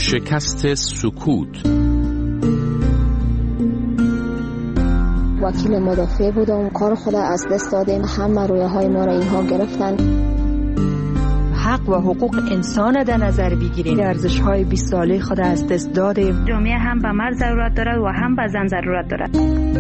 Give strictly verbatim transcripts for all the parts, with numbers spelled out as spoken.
شکست سکوت. وکیل مدافع بودم، کار خود از دست دادیم، همه رویه های ما را اینها گرفتن. حق و حقوق انسان در نظر بگیریم، ارزش های بیست ساله خود از دست دادیم. جامعه هم به مرد ضرورت دارد و هم به زن ضرورت دارد.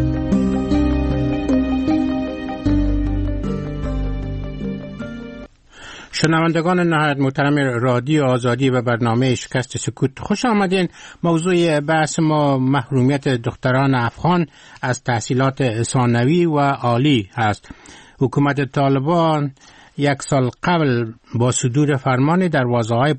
شنوندگان نهایت محترم رادیو آزادی و برنامه شکست سکوت، خوش آمدین. موضوع بحث ما محرومیت دختران افغان از تحصیلات ثانوی و عالی است. حکومت طالبان یک سال قبل با صدور فرمان دروازه‌های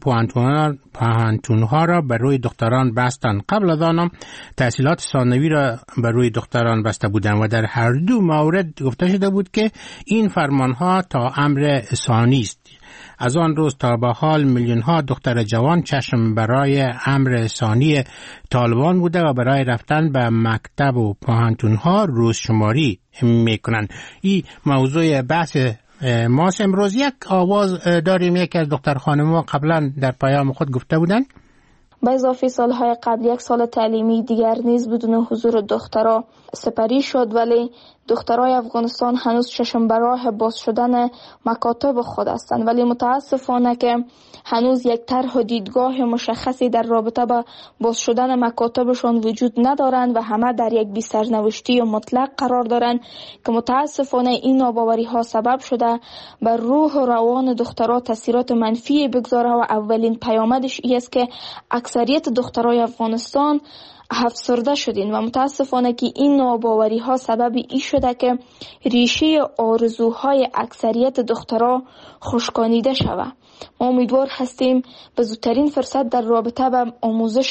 پوهنتون‌ها را بر روی دختران بستند. قبل از آن تحصیلات ثانوی را بر روی دختران بسته بودند و در هر دو مورد گفته شده بود که این فرمان‌ها تا امر ثانی است. از آن روز تا به حال میلیون ها دختر جوان چشم برای امر ثانی طالبان بوده و برای رفتن به مکتب و پوهنتون ها روز شماری میکنند. این موضوع بحث ماست. امروز یک آواز داریم. یکی از دختر خانم‌ها قبلا در پیام خود گفته بودند به اضافه سالهای قبل یک سال تعلیمی دیگر نیز بدون حضور دخترها سپری شد، ولی دخترای افغانستان هنوز چشم به راه باز شدن مکاتب خود هستند، ولی متاسفانه که هنوز یک طرح و دیدگاه مشخصی در رابطه با باز شدن مکاتبشان وجود ندارند و همه در یک بی سرنوشتی و مطلق قرار دارند که متاسفانه این ناباوری ها سبب شده بر روح و روان دخترها تاثیرات منفی بگذاره و اولین پیامدش این است که اکثریت دخترای افغانستان افسرده شدین و متاسفانه که این ناباوری ها سبب ای شده که ریشه آرزوهای اکثریت دخترها خشکانیده شود. ما امیدوار هستیم به زودترین فرصت در رابطه با آموزش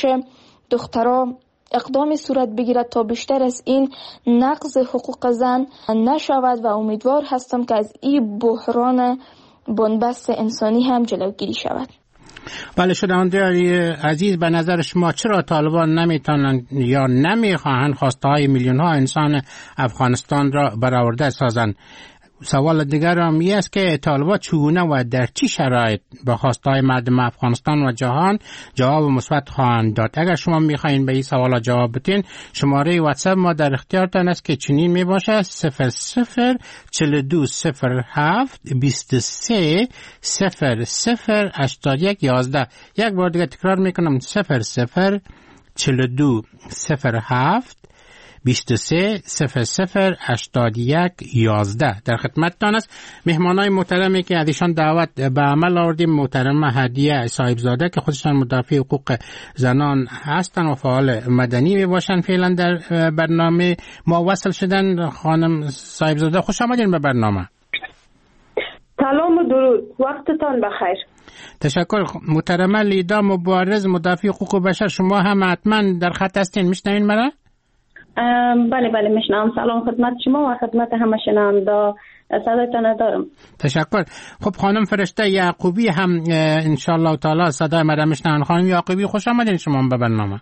دخترها اقدامی صورت بگیرد تا بیشتر از این نقض حقوق زن نشود و امیدوار هستم که از این بحران بنبست انسانی هم جلوگیری شود. بله شنوندگان عزیز، به نظر شما چرا طالبان نمیتونن یا نمیخواهند خواسته های میلیون ها انسان افغانستان را برآورده سازند؟ سوال دیگر هم این است که طالبان چگونه و در چی شرایط به خواسته های مردم افغانستان و جهان جواب مثبت خواهند داد؟ اگر شما میخواین به این سوال جواب بدین، شماره واتساپ ما در اختیارتان است که چنین میباشه: صفر صفر چهل و دو صفر هفت بیست و سه صفر صفر هشتاد و یک یازده. یک بار دیگه تکرار میکنم: صفر صفر چهل و دو صفر هفت بیست و سه صفر صفر هشتاد و یک یازده. در خدمتتان است. مهمانای محترمی که ازشان دعوت به عمل آوردیم، محترم هدیه صاحبزاده که خودشان مدافع حقوق زنان هستند و فعال مدنی می باشند، فعلا در برنامه ما وصل شدن. خانم صاحبزاده خوش آمدین به برنامه. سلام و درود، وقتتان بخیر. تشکر. محترمه لیدا مبارز مدافع حقوق بشر، شما هم حتما در خط هستین، میشنوین مرا؟ بله بله میشنم. سلام خدمت شما و خدمت همه شنونده، صدایتان دارم. تشکر. خب خانم فرشته یعقوبی هم انشالله تعالی صدای مرا میشنن. خانم یعقوبی خوش آمدین شما به برنامه.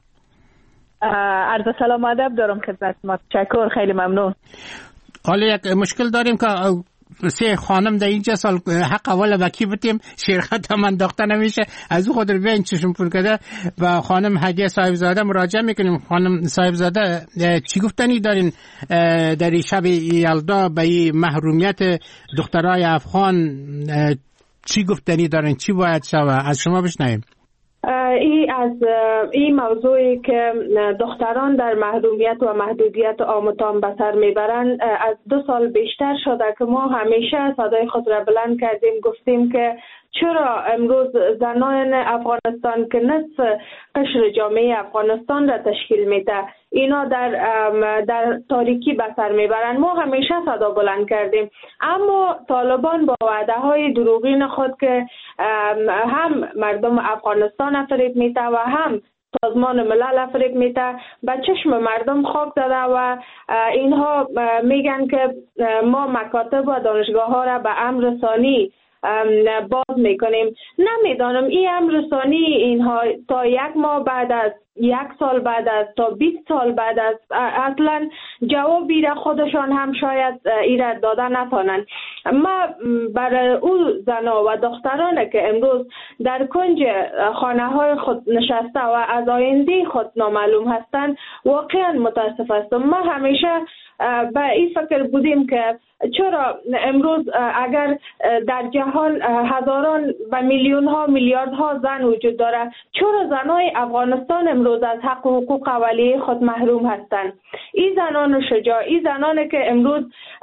عرض سلام و ادب دارم خدمت شما. تشکر، خیلی ممنون. حالا یک مشکل داریم که سه خانم در اینجا سال حق اول وکی بتیم، شرکت هم انداخته نمیشه، از او خود رو بین چشم پر کرده و خانم هدیه صاحبزاده مراجعه میکنیم. خانم صاحبزاده چی گفتنی دارین در این شب یلدا به این محرومیت دخترای افغان؟ چی گفتنی دارین؟ چی باید شود؟ از شما بشنویم. ای از این موضوعی که دختران در محرومیت و محدودیت آموزان به سر میبرند از دو سال بیشتر شده که ما همیشه صدای خود را بلند کردیم، گفتیم که چرا امروز زنان افغانستان که نصف قشر جامعه افغانستان را تشکیل میده اینا در در تاریکی به سر میبرند. ما همیشه صدا بلند کردیم، اما طالبان با وعده های دروغین خود که هم مردم افغانستان فریب میده و هم سازمان ملل فریب میده به چشم مردم خاک زده و اینها میگن که ما مکاتب و دانشگاه ها را به امر ثانی باز میکنیم. نمیدانم این امر ثانی اینها تا یک ماه بعد از یک سال بعد است تا بیست سال بعد است اصلا جوابی را خودشان هم شاید ایرا داده نتانند. ما برای او زنا و دختران که امروز در کنج خانه های خود نشسته و از آینده خود نامعلوم هستند واقعا متاسف هستم. ما همیشه به این فکر بودیم که چرا امروز اگر در جهان هزاران و میلیون ها میلیارد ها زن وجود داره، چرا زنای افغانستان امروز از حق و حقوق اولیه خود محروم هستند؟ این زنان شجاع، این زنانی که امروز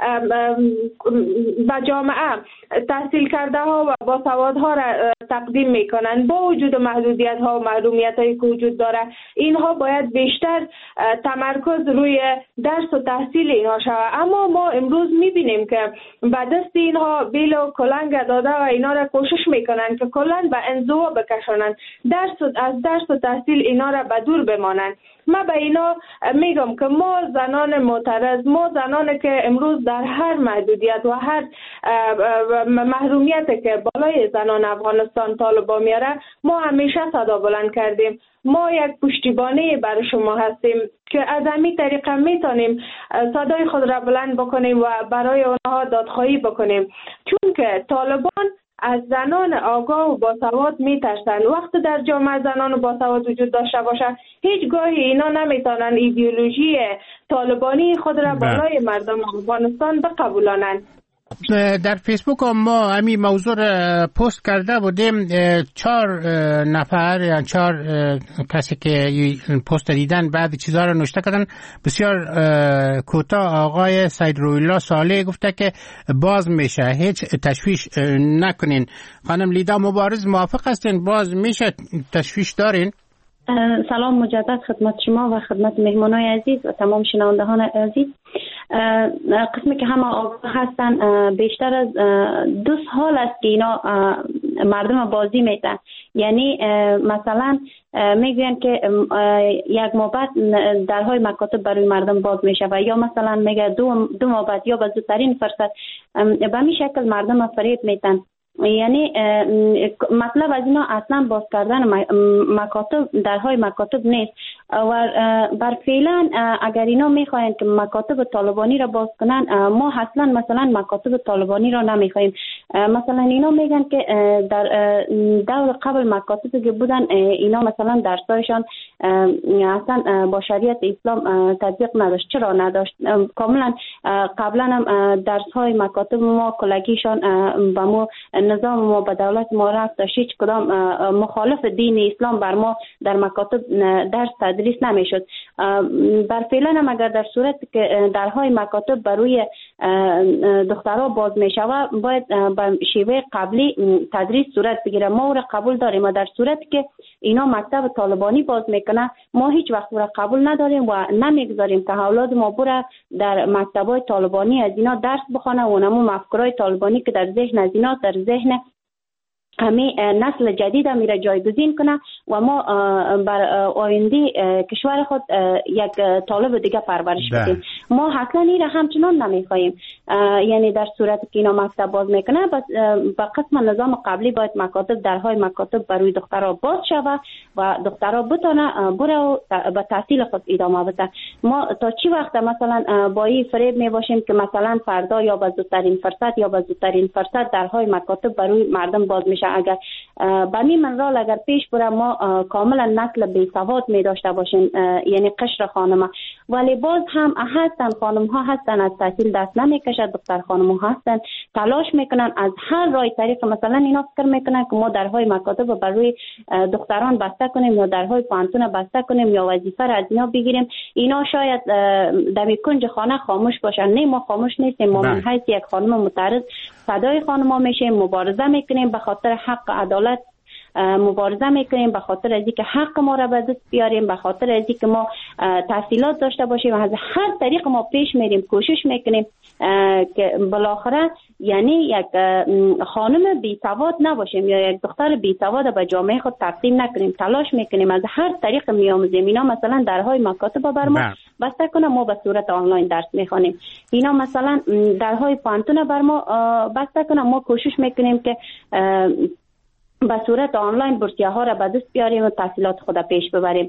به جامعه تحصیل کرده ها و باسواد ها را تقدیم میکنند، با وجود محدودیت ها و محرومیت هایی که وجود داره، اینها باید بیشتر تمرکز روی درس و تحصیل اینها شود. اما ما امروز میبینیم که به دست اینها بیل و کلنگ داده و اینا را کوشش میکنند که کلن به انزوا بکشانند، درس و از درس و تحصیل اینا را به دور بمانند. ما به اینا میگم که ما زنان معترض، ما زنانی که امروز در هر محدودیت و هر محرومیت که بالای زنان افغانستان طالبا میاره، ما همیشه صدا بلند کردیم. ما یک پشتیبانی برای شما هستیم که از همین طریقه میتونیم صدای خود را بلند بکنیم و برای آنها دادخواهی بکنیم، چون که طالبان از زنان آگاه و باسواد میترسند. وقت در جامعه زنان باسواد وجود داشته باشه، هیچ گاهی اینا نمیتونن ایدئولوژی طالبانی خود را بالای مردم افغانستان بقبولانند. در فیسبوک ما همین موضوع پست کرده بودیم، چهار نفر یا چهار کسی که پست دیدن بعد چیزها رو نوشته کردن. بسیار کوتاه آقای سید رویالله صالح گفته که باز میشه، هیچ تشویش نکنین. خانم لیدا مبارز موافق هستین باز میشه، تشویش دارین؟ سلام مجدد خدمت شما و خدمت مهمانای عزیز و تمام شنوندگان عزیز. قسمی که همه آگاه هستن، بیشتر از دو سال است که اینا مردم بازی میتن. یعنی مثلا میگوین که یک ماه بعد درهای مکاتب برای مردم باز میشه و یا مثلا میگه دو, دو ماه بعد یا به زودترین فرصت. به این شکل مردم فریب میتن. یعنی مطلب از اینا اصلا باز کردن مکاتب، درهای مکاتب نیست و بر فعلا اگر اینا میخواین که مکاتب طالبانی را باز کنن، ما اصلا مثلا مکاتب طالبانی را نمیخوایم. مثلا اینا میگن که در دور قبل مکاتبی که بودن اینا مثلا درسایشان اصلا با شریعت اسلام تطبیق نداشت. چرا نداشت؟ کاملا قبلا هم درس های مکاتب ما کلگیشان با ما نظام ما به دولت ما رفت، هیچ کدام مخالف دین اسلام بر ما در مکاتب درس تدریس نمیشد. بر فعلا هم اگر در صورت که درهای مکاتب برای دخترها باز میشود، باید به شیوه قبلی تدریس صورت بگیره. ما او را قبول داریم و در صورت که اینا مکتب طالبانی باز میکنه، ما هیچ وقت او را قبول نداریم و نمیگذاریم که اولاد ما بره در مکتبای طالبانی از اینا درس بخونه و نمو مفکورای طالبانی که در ذهن از اینا در ذهن همه نسل جدید هم میره جایگزین کنه و ما بر آینده کشور خود یک طالب دیگه پرورش بدیم. ما اصلا این را همچنان نمیخواهیم. یعنی در صورت که اینا مکتب باز میکنه، بس با قسم نظام قبلی باید مکاتب، درهای مکاتب برای دخترها باز شود و دخترها بتونه بره و به تحصیل خود ادامه بده. ما تا چی وقت مثلا با این فریب میباشیم که مثلا فردا یا به زودترین فرصت یا به زودترین فرصت درهای مکاتب برای مردم باز میشه؟ اگر به این منرال اگر پیش بره، ما کاملا نسل بی سواد می داشته باشیم، یعنی قشر خانم. ولی باز هم هستن خانم ها هستن از تحصیل دست نمیکشن، دختر خانم ها هستن تلاش میکنن از هر راه طریق. مثلا اینا فکر میکنن که ما درهای مکاتب برای دختران بسته کنیم یا درهای پانتون بسته کنیم یا وظیفه را از اینا بگیریم. اینا شاید در کنج خانه خاموش باشن. نه، ما خاموش نیستیم. ما من حیث یک خانم معترض صدای خانم ها میشیم، مبارزه میکنیم، به خاطر حق عدالت مبارزه میکنیم، به خاطر از اینکه حق ما را به دست بیاریم، به خاطر از اینکه ما تحصیلات داشته باشیم. از هر طریق ما پیش میریم، کوشش میکنیم که بالاخره یعنی یک خانم بی سواد نباشیم یا یک دختر بی سواد به جامعه خود تقدیم نکنیم. تلاش میکنیم از هر طریق میآموزیم. اینا مثلا درهای مکاتب بر ما بسته کنه، ما به صورت آنلاین درس میخوانیم. اینا مثلا درهای پانتون بر ما بسته کنه، ما کوشش میکنیم که به صورت آنلاین بورسیه ها را به دست بیاریم و تحصیلات خود پیش ببریم.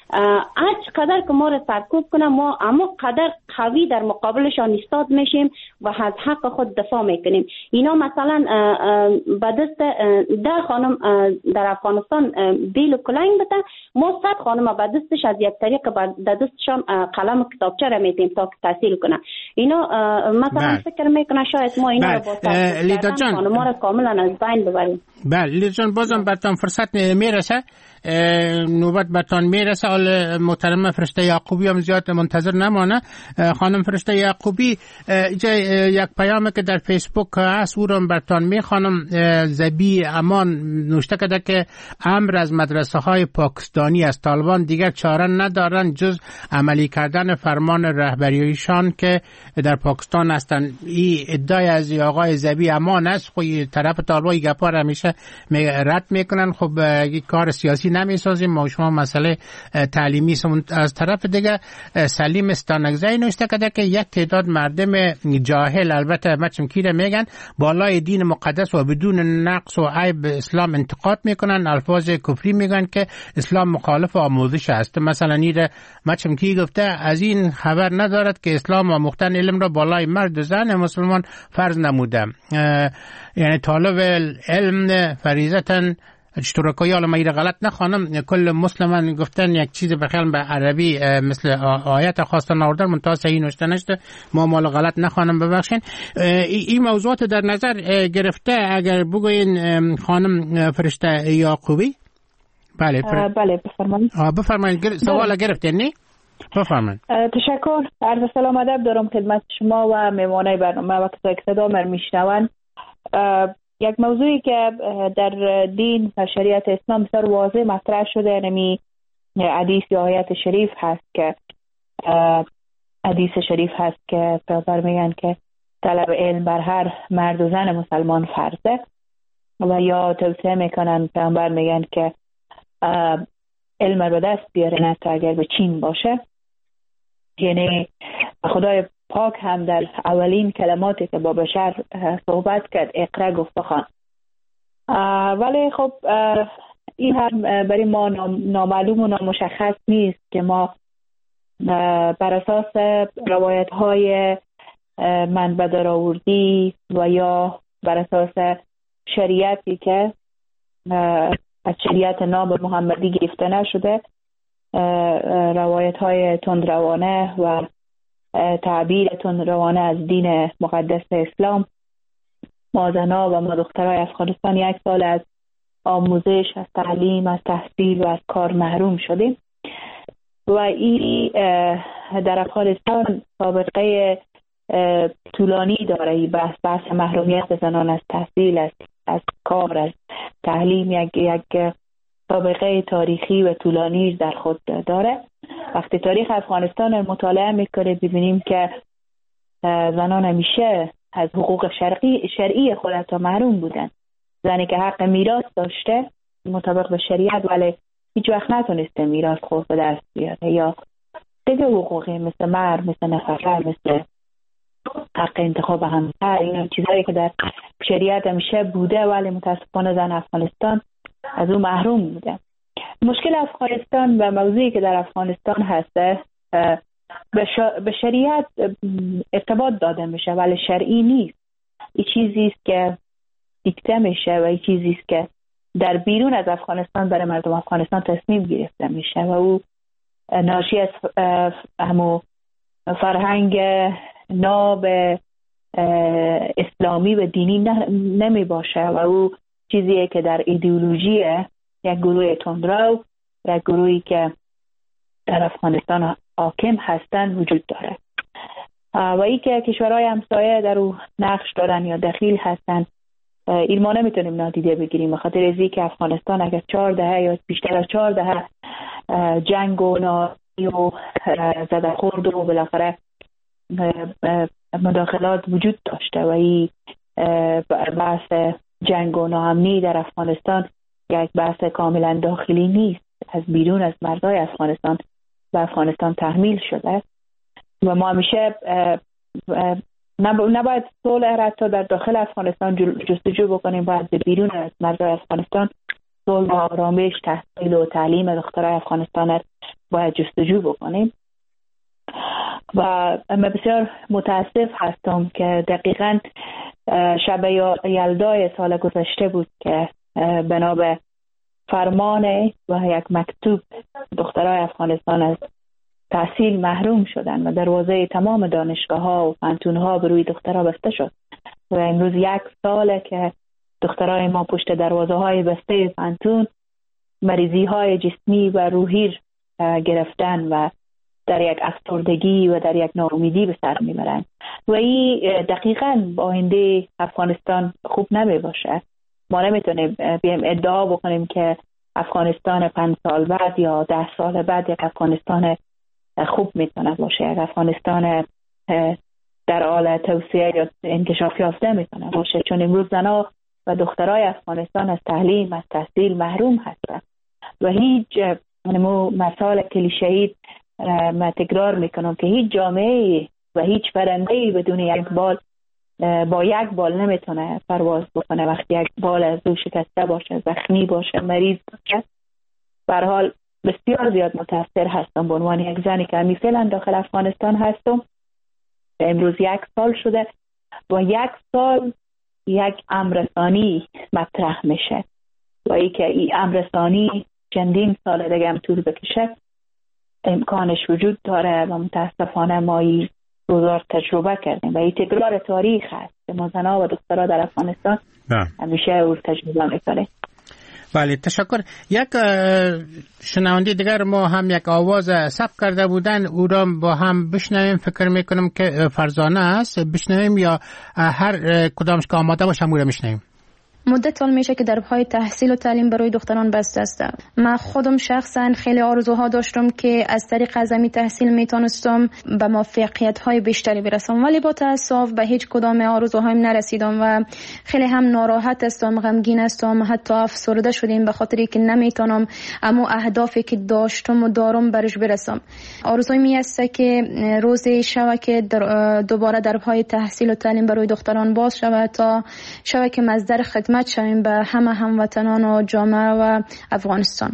هر قدر که ما را سرکوب کنه ما اما قدر قوی در مقابلشان ایستاد میشیم و از حق خود دفاع میکنیم. اینا مثلا به دست ده خانم در افغانستان بیل و کلنگ بده، ما صد خانم به دستش از یک طریق به دستشان قلم و کتابچه را میتیم تا که تحصیل کنه. اینا مثلا فکر میکنه شاید ما اینا رو با لیدا جان خانم را کاملا از بین ببریم. بله لیدا جان بازم برتان فرصت میرسه، نوبت برتان میرسه. حال محترم فرشته یعقوبی هم زیاد منتظر نمانه. خانم فرشته یعقوبی اینجا یک پیامی که در فیسبوک هست او رو برتان میخوانم. زبی امان نوشته کرده که امر از مدرسه های پاکستانی از طالبان دیگر چاره ندارن جز عملی کردن فرمان رهبریشان که در پاکستان هستند. این ادعای از آقای زبی امان است. خب طرف طالبان گپا را همیشه رد میکنن. خب یک کار سیاسی نمیسازیم ما شما مسئله تعلیمی سمون. از طرف دیگه سلیم استانگزی نوشته کرده که یک تعداد مردم جاهل، البته بچم کیره میگن، بالای دین مقدس و بدون نقص و عیب اسلام انتقاد میکنن، الفاظ کفری میگن که اسلام مخالف آموزش است. مثلا نیره بچم کی گفته از این خبر ندارد که اسلام آموختن علم را بالای مرد و زن مسلمان فرض نموده. یعنی طالب علم فریضتاً اشتراکایی، حالا من غلط نخوانم، کل مسلمان گفتن یک چیز بخیال به عربی مثل آیت خواستن آوردن منتها صحیح نوشته نشده. ما مال غلط نخوانم ببخشین. این موضوعات در نظر گرفته اگر بگوین خانم فرشته یعقوبی. بله فر... بله بفرمایید. بفرمایید سوال گرفتین نی؟ بفرمایید. تشکر. عرض سلام ادب دارم خدمت شما و مهمانای برنامه و کسایی که صدا من میشنون. یک موضوعی که در دین و شریعت اسلام بسیار واضح مطرح شده نمی حدیث یا آیت شریف هست که حدیث شریف هست که پیغمبر میگن که طلب علم بر هر مرد و زن مسلمان فرضه و یا توصیه میکنن پیغمبر میگن که علم رو دست بیاره نه تا اگر به چین باشه. یعنی خدای پاک هم در اولین کلماتی که با بشر صحبت کرد اقرا گفت بخوان. ولی خب این هم برای ما نامعلوم و نامشخص نیست که ما بر اساس روایت های منبع درآوردی و یا بر اساس شریعتی که از شریعت ناب محمدی گرفته نشده، روایت های تندروانه و تعبیر تندروانه از دین مقدس اسلام، ما زنها و ما دخترای افغانستان یک سال از آموزش، از تعلیم، از تحصیل و از کار محروم شدیم و این در افغانستان سابقه طولانی داره. این بحث بحث محرومیت زنان از تحصیل، از از کار، از تعلیم یک یک سابقه تاریخی و طولانی در خود داره. وقتی تاریخ افغانستان رو مطالعه میکنه ببینیم که زنان همیشه از حقوق شرعی شرعی خودت محروم بودن. زنی که حق میراث داشته مطابق به شریعت ولی هیچ وقت نتونسته میراث خود به دست بیاره، یا دیگه حقوقی مثل مهر، مثل نفقه، مثل حق انتخاب همسر، اینا چیزایی که در شریعت همیشه بوده ولی متاسفانه زن افغانستان از اون محروم بوده. مشکل افغانستان و موضوعی که در افغانستان هسته به شریعت ارتباط داده میشه ولی شرعی نیست. این چیزی است که دیکته میشه و این چیزی است که در بیرون از افغانستان برای مردم افغانستان تصمیم گرفته میشه و او ناشی از همو فرهنگ ناب اسلامی و دینی نمی باشه و او چیزیه که در ایدئولوژی یک گروه تندرو، یک گروهی که در افغانستان حاکم هستند وجود داره و ای که کشورهای همسایه در او نقش دارن یا دخیل هستند. این ما نمیتونیم نادیده بگیریم بخاطر از اینکه افغانستان اگر چهار دهه یا بیشتر از چهار دهه جنگ و ناامنی و زده خورد و بالاخره مداخلات وجود داشته و این بحث جنگ و ناامنی در افغانستان یک بحث کاملا داخلی نیست، از بیرون از مرزهای افغانستان به افغانستان تحمیل شده و ما همیشه نباید صلح را تا در داخل افغانستان جستجو بکنیم، باید به بیرون از مرزهای افغانستان صلح و آرامش، تحصیل و تعلیم دخترای افغانستان باید جستجو بکنیم. و من بسیار متاسف هستم که دقیقاً شب یلدای سال گذشته بود که بنا به فرمان و یک مکتوب دخترای افغانستان از تحصیل محروم شدن و دروازه تمام دانشگاه ها و پانتون ها به روی دخترها بسته شد و امروز یک ساله که دخترای ما پشت دروازه های بسته پانتون مریضی های جسمی و روحی گرفتن و در یک افسردگی و در یک ناامیدی به سر میبرند و این دقیقاً با آینده افغانستان خوب نمی باشه. ما نمیتونیم بیم ادعا بکنیم که افغانستان پنج سال بعد یا ده سال بعد یک افغانستان خوب میتونه باشه، یک افغانستان در حال توسعه یا انکشاف یافته میتونه باشه، چون امروز زنها و دخترای افغانستان از تعلیم از تحصیل محروم هستند و هیچ نمو مثال کلیشه‌ای من تکرار میکنم که هیچ جامعه و هیچ فرنده‌ای بدون یک بال با یک بال نمیتونه پرواز بکنه. وقتی یک بال از دو شکسته باشه، زخمی باشه، مریض باشه، به هر حال بسیار زیاد متاثر هستم به عنوان یک زنی که همی فعلا داخل افغانستان هستم. امروز یک سال شده و یک سال یک امرسانی مطرح میشه و ای که این امرسانی چندین سال دیگه هم طول بکشه امکانش وجود داره و متاسفانه ما این روزار تجربه کردیم و این تکرار تاریخ هست که ما زنها و دخترها در افغانستان همیشه او تجربه میکنیم. بله تشکر. یک شنونده دیگر ما هم یک آواز ثبت کرده بودن، او را با هم بشنویم. فکر میکنم که فرزانه است، بشنویم یا هر کدامش که آماده باشه او را میشنویم. مدت سال میشه که دربهای تحصیل و تعلیم برای دختران بسته است. من خودم شخصا خیلی آرزوها داشتم که از طریق ازمی تحصیل میتونستم به موفقیت های بیشتری برسم، ولی با تاسف به هیچ کدام آرزوهایم نرسیدم و خیلی هم ناراحت هستم، غمگین هستم، حتی افسرده شدم به خاطری که نمیتونم اما اهدافی که داشتم و دارم برش برسم. آرزوی می است که روزی شوه که در دوباره دربهای تحصیل و تعلیم برای دختران باز شود تا شوه که مصدر خدمت شویم به همه هموطنان و جامعه و افغانستان.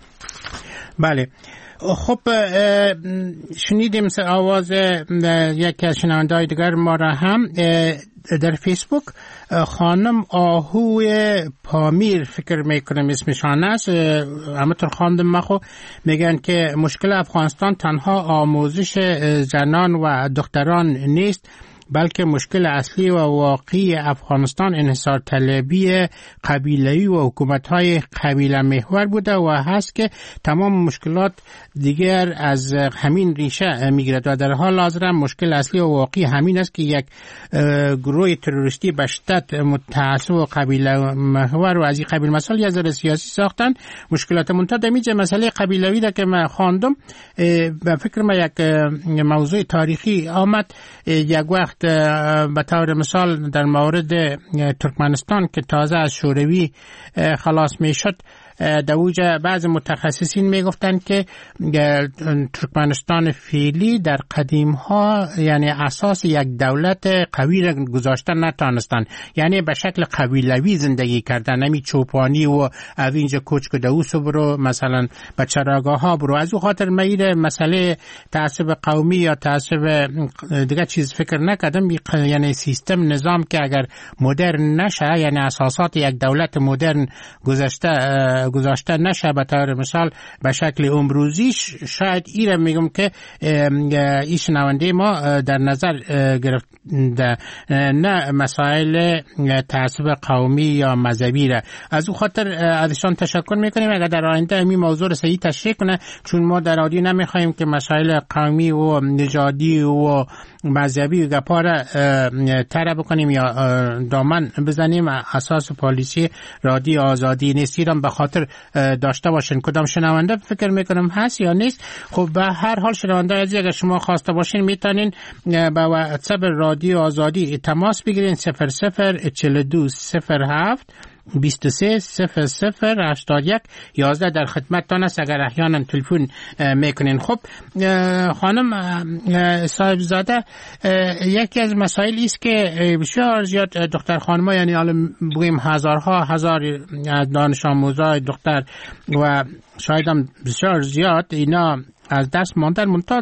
بله خب شنیدیم آواز یکی از شنونده‌های دیگر ما را هم در فیسبوک. خانم آهوی پامیر فکر میکنم اسمشان است، همونطور خواندم ما خو میگن که مشکل افغانستان تنها آموزش زنان و دختران نیست، بلکه مشکل اصلی و واقعی افغانستان انحصار طلبی قبیله‌ای و حکومت‌های قبیله محور بوده و هست که تمام مشکلات دیگر از همین ریشه میگیرد و در حال حاضر مشکل اصلی و واقعی همین است که یک گروه تروریستی به شدت متعصب و قبیله محور و از این قبیل مسائل یا نظر سیاسی ساختن. مشکلات منتها در میجه مسئله قبیله‌ای ده که من خواندم، به فکر من یک موضوع تاریخی آمد. یک وقت به طور مثال در مورد ترکمنستان که تازه از شوروی خلاص می شد، در اوجه بعض متخصصین می گفتند که ترکمنستان فعلی در قدیم ها یعنی اساس یک دولت قوی را گذاشته نتانستند، یعنی به شکل قبیلوی زندگی کردن، نمی چوپانی و از اینجا کوچ که دوسو برو مثلا به چراگاه ها برو. از او خاطر میره مسئله تعصب قومی یا تعصب دیگه چیز فکر نکردم، یعنی سیستم نظام که اگر مدرن نشه، یعنی اساسات یک دولت مدرن گذاشته گذاشته نشه به طور مثال به شکل امروزیش، شاید ایره میگم که این شنونده ما در نظر گرفت نه مسائل تعصب قومی یا مذهبی را. از او خاطر ازشان تشکر میکنیم اگر در آینده این موضوع را صحیح تشریح کنه، چون ما در رادیو نمیخوایم که مسائل قومی و نژادی و مذهبی گپا را طرح بکنیم یا دامن بزنیم. اساس پالیسی رادیو آزادی نیست، ایران به خاطر داشته باشین. کدام شنونده فکر میکنم هست یا نیست؟ خب به هر حال شنونده عزیز اگر شما خواسته باشین میتونین با واتساپ رادیو آزادی تماس بگیرین صفر صفر چهل و دو صفر هفت بیست و سه صفر صفر هشتاد و یک یازده در خدمتتان است اگر احیانا تلفن میکنین. خب خانم صاحب زاده، یکی از مسائل است که بسیار زیاد دختر خانم‌ها، یعنی حالا بگیم هزارها هزار دانش آموزای دختر و شاید هم بسیار زیاد اینا از دست ماندن. منتها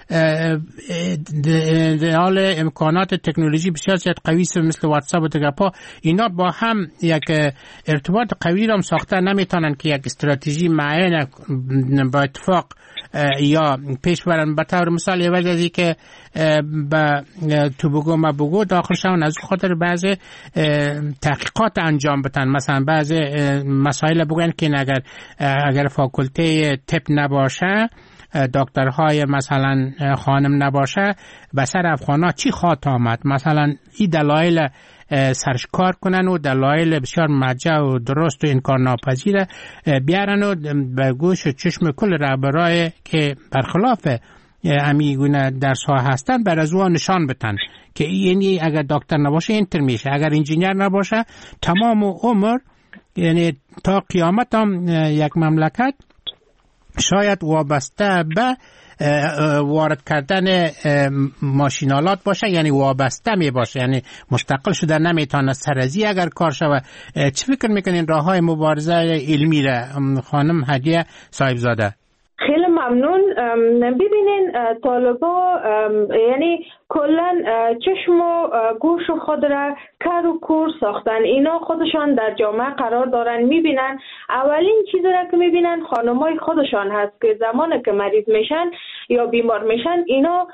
در حال امکانات تکنولوژی بسیار زیاد قوی مثل واتساپ و تگپا، اینا با هم یک ارتباط قوی را ساخته نمیتونن که یک استراتژی معین با اتفاق یا پیش برن. به طور مثال یه وجه ازی که به تو بگو ما بگو داخل شون، از خاطر بعضی تحقیقات انجام بتن. مثلا بعضی مسائل بگوین که اگر اگر فاکولته تپ نباشه، دکترهای مثلا خانم نباشه، به سر افغانا چی خواهد آمد. مثلا این دلایل سرش کار کنن و دلایل بسیار مرجع و درست و انکار ناپذیر بیارن و به گوش و چشم کل رهبرای که برخلاف امیگونه در ساحه هستن بر از او نشان بتن که یعنی اگر دکتر نباشه اینتر میشه، اگر انجینیر نباشه تمام عمر، یعنی تا قیامت هم یک مملکت شاید وابسته به وارد کردن ماشینالات باشه، یعنی وابسته می باشه، یعنی مستقل شده نمیتونه سرازی اگر کار شوه. چی فکر میکنین راه های مبارزه علمی را خانم هدیه صاحبزاده؟ خیلی ممنون. ببینین طالبا یعنی کلا چشم و گوش خود را کر و کور ساختن. اینا خودشان در جامعه قرار دارن، میبینن اولین چیزی را که میبینن خانمای خودشان هست که زمانی که مریض میشن یا بیمار میشن، اینا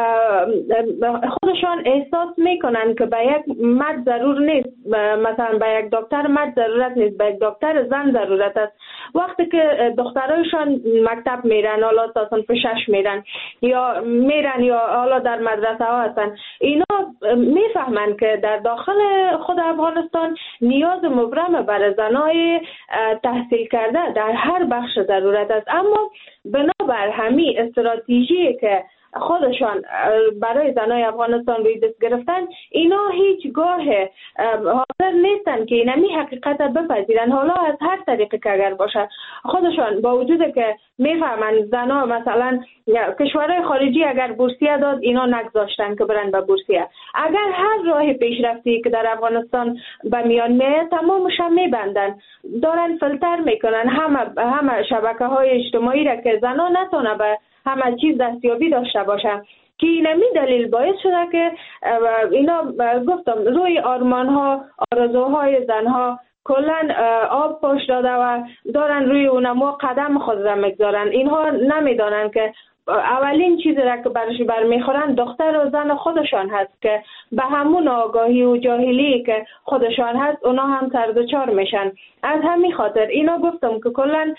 خودشان احساس میکنن که به یک مرد ضرور نیست، مثلا به یک دکتر مرد ضرورت نیست، به یک دکتر زن ضرورت است. وقتی که دخترایشان مکتب میرن، حالا تا صنف شش میرن یا میرن یا حالا در مدرسه ها هستن، اینا میفهمن که در داخل خود افغانستان نیاز مبرم برای زنای تحصیل کرده در هر بخش ضرورت است. اما بنابر همین استراتژی که خودشان برای زنای افغانستان روی دست گرفتن، اینا هیچگاه حاضر نیستن که اینمی حقیقت بپذیرن، حالا از هر طریقی که اگر باشه. خودشان با وجود که میفهمن زنا مثلا کشورهای خارجی اگر بورسیه داد، اینا نگذاشتن که برن به بورسیه. اگر هر راه پیشرفتی که در افغانستان به میان میاد تمامش هم میبندن، دارن فیلتر میکنن همه همه شبکه های اجتماعی را که زنا نتونه به همه چیز دستیابی داشته باشن، که اینمی دلیل باعث شده که اینا گفتم روی آرمان ها آرزوهای زنها کلن آب پاش داده و دارن روی اونما قدم خود را میگذارن. اینها نمیدانن که اولین چیزی را که برش برمیخورن دختر و زن خودشان هست که به همون آگاهی و جاهلی که خودشان هست اونا هم سردچار میشن. از همین خاطر اینا گفتم که کلن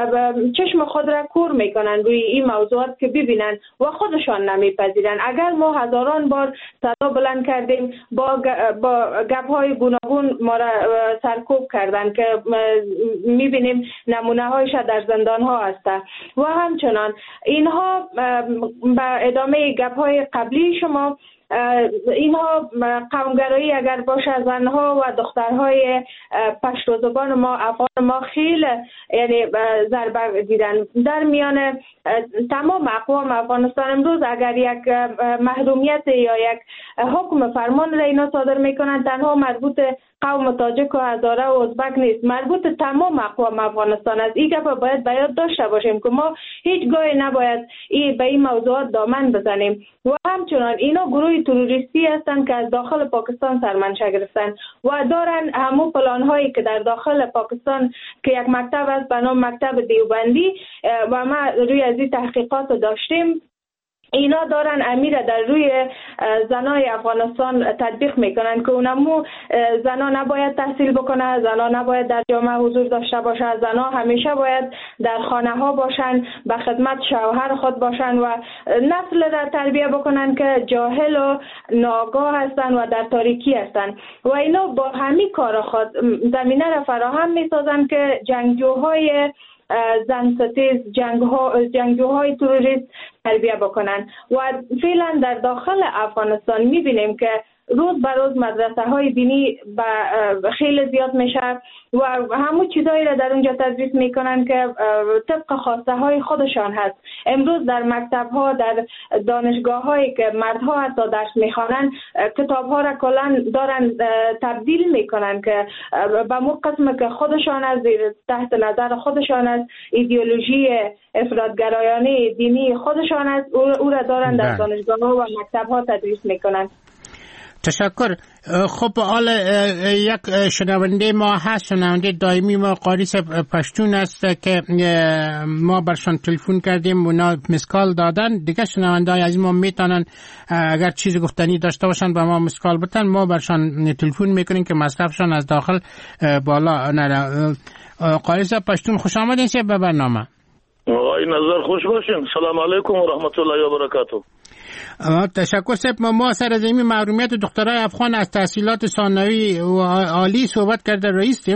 چشم خود را کور میکنن روی این موضوعات که ببینن و خودشان نمیپذیرن. اگر ما هزاران بار صدا بلند کردیم، با با گپ‌های گوناگون ما را سرکوب کردن که میبینیم نمونه هایش در زندان ها هست و همچنان اینها به ادامه گپ‌های قبلی شما، اینها قومگرایی اگر باشه، زنها و دخترهای پشتوزگان ما افغان ما خیلی یعنی ضربه دیدن در میان تمام اقوام افغانستان. امروز اگر یک محرومیت یا یک حکم فرمان را اینا صادر میکنن، تنها مربوط قوم تاجک و هزاره و ازبک نیست، مربوط تمام اقوام افغانستان است. این گپ باید به یاد داشته باشیم که ما هیچگاه نباید ای به این موضوعات دامن بزنیم. و همچنان اینا گروه تروریستی هستند که از داخل پاکستان سرمنشأ گرفتن و دارن همون پلان هایی که در داخل پاکستان که یک مکتب است به نام مکتب دیوبندی و ما روی از این تحقیقات داشتیم، اینا دارن امیر در روی زنای افغانستان تطبیق میکنن که اونمو زنا نباید تحصیل بکنه، زنا نباید در جامعه حضور داشته باشه، زنا همیشه باید در خانه ها باشن، به خدمت شوهر خود باشن و نسل را تربیه بکنن که جاهل و ناآگاه هستن و در تاریکی هستن. و اینا با همین کار خود زمینه را فراهم میسازن که جنگجوهای زن ستیز، جنگ‌ها جنگجوهای تروریست تربیه بکنن. و فعلا در داخل افغانستان میبینیم که روز به روز مدرسه های دینی به خیلی زیاد میشه و همون چیزایی را در اونجا تدریس میکنن که طبق خواسته های خودشان هست. امروز در مکتب ها، در دانشگاه هایی که مردها حتی درس میخوانن، کتاب ها را کلا دارن تبدیل میکنن که به مو قسم که خودشان از تحت نظر خودشان از ایدئولوژی افراطگرایانه دینی خودشان از او را دارن در دانشگاه ها و مکتب ها تدریس میکنن. تشکر. خب حالا یک شنونده ما هست، شنونده دائمی ما قاریس پشتون است که ما برشان تلفن کردیم، اونا مسکال دادن. دیگه شنونده های از ما میتونن اگر چیز گفتنی داشته باشن به ما مسکال بتن، ما برشان تلفن میکنیم که مصرفشان از داخل بالا نره. قاریس پشتون خوش آمدین سی به برنامه. آقای نظر خوش باشین. سلام علیکم و رحمت الله و برکاته. تشکر صاحب. ما سر از این محرومیت دخترای افغان از تحصیلات ثانوی و عالی صحبت کرده رئیسیم.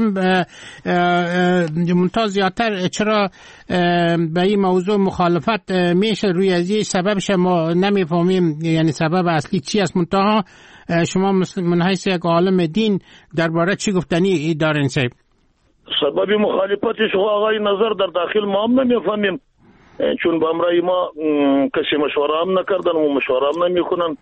منتها زیادتر چرا به این موضوع مخالفت میشه روی از این سببش ما نمیفهمیم، یعنی سبب اصلی چی است. منتها شما من حیث یک عالم دین درباره چی گفتنی دارین صاحب؟ سبب مخالفتش آقای نظر در داخل ما هم نمیفهمیم، چون با امرای ما کسی مشوره هم نکردن و مشوره هم نمیکنن.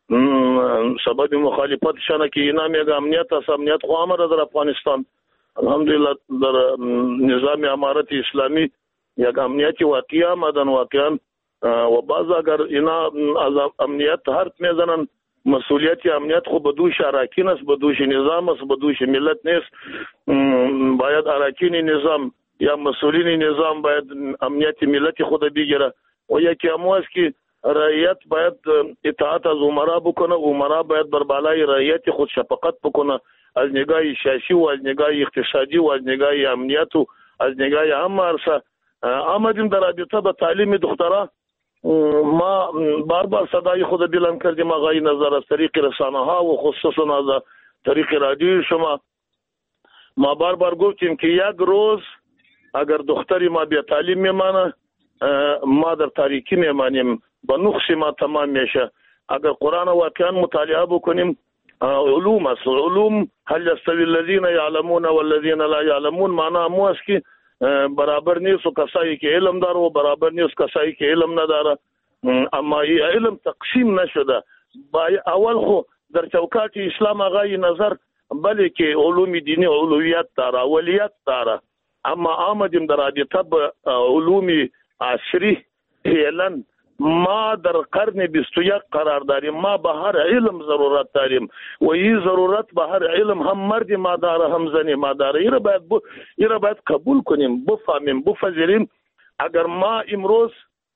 سبب مخالفتشانه که اینا میگه امنیت است. امنیت خو امر در افغانستان الحمدلله در نظام امارت اسلامی یک امنیت واقعی آمدن واقعا، و بعض اگر اینا از امنیت حرف میزنن، مسئولیت امنیت خو به دوش اراکین است، به دوش نظام است، به دوش ملت نیست. باید اراکین نظام یا مسئولین نظام باید امنیت ملت خود بگیره و یکی همو است که رعیت باید اطاعت از امرا بکنه، امرا باید بر بالای رعیت خود شفقت بکنه، از نگاه سیاسی و از نگاه اقتصادی و از نگاه امنیت و از نگاه هم عرصه. آمدیم در رابطه به تعلیم دخترها، ما بار بار صدای خود بلند کردیم آقای نظر از طریق رسانه ها و خصوصا از طریق رادیو شما. ما بار بار گفتیم که یک روز اگر دختری ما بی تعلیم میمانه، ما در تاریکی میمانیم، با نقص ما تمام میشه. اگر قرآن واقعا مطالعه بکنیم، علوم است، علوم هل یستوی الذین یعلمون والذین لا یعلمون، معنی مو است که برابر نیست و کسایی که علم داره و برابر نیست کسایی که علم نداره. اما این علم تقسیم نشده. با اول خو در چوکات اسلام آقای نظر بله که علوم دینی اولویت داره، اولیت داره، اما آمدیم در رابطه به علوم عصری فعلا ما در قرن بیست و یک قرار داریم. ما به هر علم ضرورت داریم و این ضرورت به هر علم هم مرد ما داره هم زنی ما داره. این را باید, ب... را باید قبول کنیم، بفهمیم، بپذیریم. اگر ما امروز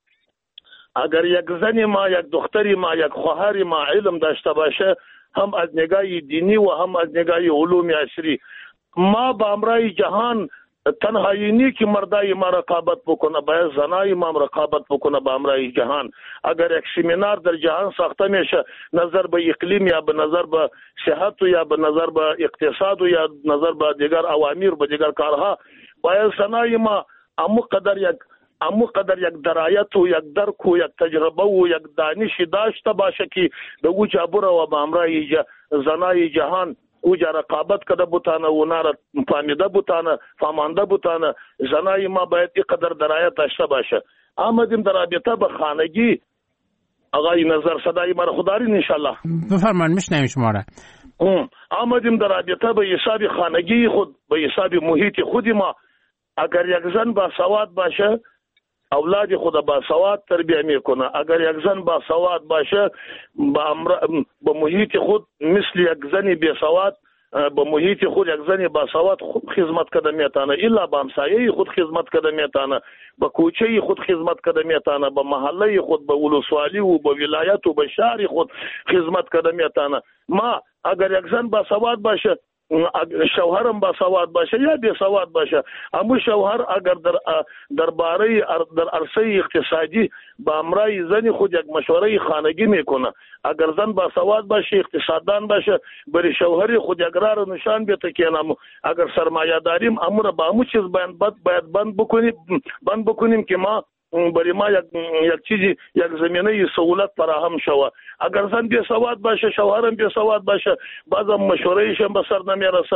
اگر یک زنی ما، یک دختری ما، یک خواهر ما علم داشته باشه، هم از نگاه دینی و هم از نگاه علوم عصری، ما با امرای جهان تنهایی نی که مردای ما رقابت بکنه، باید زنای ما رقابت بکنه با امرای جهان. اگر یک سمینار در جهان ساخته میشه نظر به اقلیم یا به نظر به صحت یا به نظر به اقتصاد یا نظر به دیگر اوامر به دیگر کارها، باید زنای ما امو قدر یک امو قدر یک درایت و یک درک و یک تجربه و یک دانش داشته باشه که به او جابره و با امرای زنای جهان او جا رقابت کده بوتانه و نار فهمیده بوتانه فهمانده بوتانه. زنای ما باید اینقدر درایت داشته باشه. آمدیم در رابطه به خانگی آقای نظر صدای ما را خوددارین انشالله بفرمان میشنویم شما را. آمدیم در رابطه به حساب خانگی خود، به حساب محیط خودی ما. اگر یک زن با سواد باشه اولاد خود با سواد تربیه میکنه، اگر یک زن با سواد باشه با, امر... با محیط خود مثل یک زنی بی سواد با محیط خود یک زنی با سواد خود خدمت کده میتانه، الا با همسایه خود خدمت کده میتانه، با کوچه خود خدمت کده میتانه، با محله خود، با ولسوالی و با ولایت و با شهر خود خدمت کده میتانه. ما اگر یک زن با سواد باشه، شوهرم با سواد باشه یا بی سواد باشه، اما شوهر اگر در درباره در عرصه اقتصادی با امرای زن خود یک مشوره خانگی میکنه، اگر زن با سواد باشه اقتصاددان باشه بری شوهر خود یک راه نشان بده که نمو اگر سرمایه داریم امور با همو چیز باید باید بند بکنیم بند بکنیم که ما برای ما یک یک چیزی یک زمینه سهولت فراهم شوه. اگر زن بی سواد باشه شوهرم بی سواد باشه بازم مشوره‌ایش هم به سر نمیرسه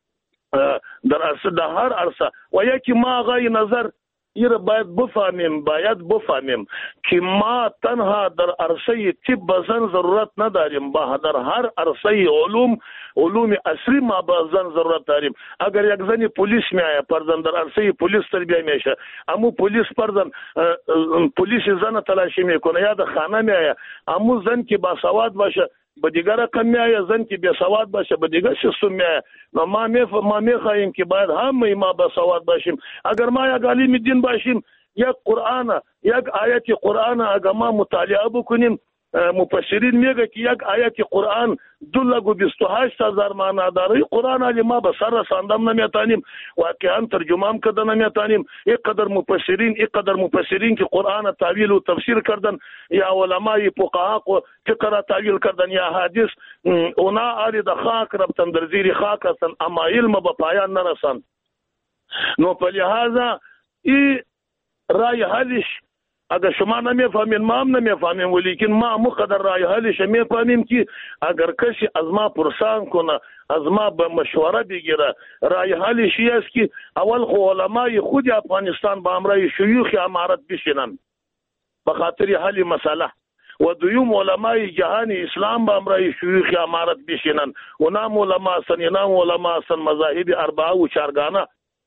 در عرصه در هر عرصه. و یکی ما آقای نظر ایره باید بفهمیم باید بفهمیم که ما تنها در عرصه طب به زن ضرورت نداریم، با در هر عرصه علوم علوم اصلی ما به زن ضرورت داریم. اگر یک زن پلیس میایه پرزن در عرصه پلیس تربیه میشه، امو پلیس پرزن پلیس زن تلاشی میکنه، یا در خانه میایه امو زن که با سواد باشه به دیگر رقم میایه، زن که بی سواد باشه به دیگر سیستم میایه. ما می ما میخواهیم که باید همه ما با سواد باشیم. اگر ما یک عالم دین باشیم، یک قرآن یک آیت قرآن اگر ما مطالعه بکنیم، مفسرین میگه که یک آیت قرآن دو لک و بیست و هشت هزار معنا داره. قرآن علی ما به سر رساندم نمیتونیم، واقعا ترجمه هم کردن نمیتونیم. اینقدر مفسرین اینقدر مفسرین که قرآن تعویل و تفسیر کردن، یا علمای فقها فقه تعویل کردن، یا حدیث اونا علی د خاک رفتن در زیر خاک هستن، اما علم به پایان نرسن. نو په لحاظه ای رای حلش اگر شما نمیفهمین ما هم نمیفهمیم، ولیکن ما مقدر رای حلش میفهمیم که اگر کسی از ما پرسان کنه از ما به مشوره بگیره، رای حلش است که اول خو علمای خود افغانستان با امرای شیوخ امارت بشینن به خاطر حل مسئله، و دویم علمای جهان اسلام با امرای شیوخ امارت بشینن. اونام علما هستن اینام علما هستن مذاهب اربعه و چارگانه.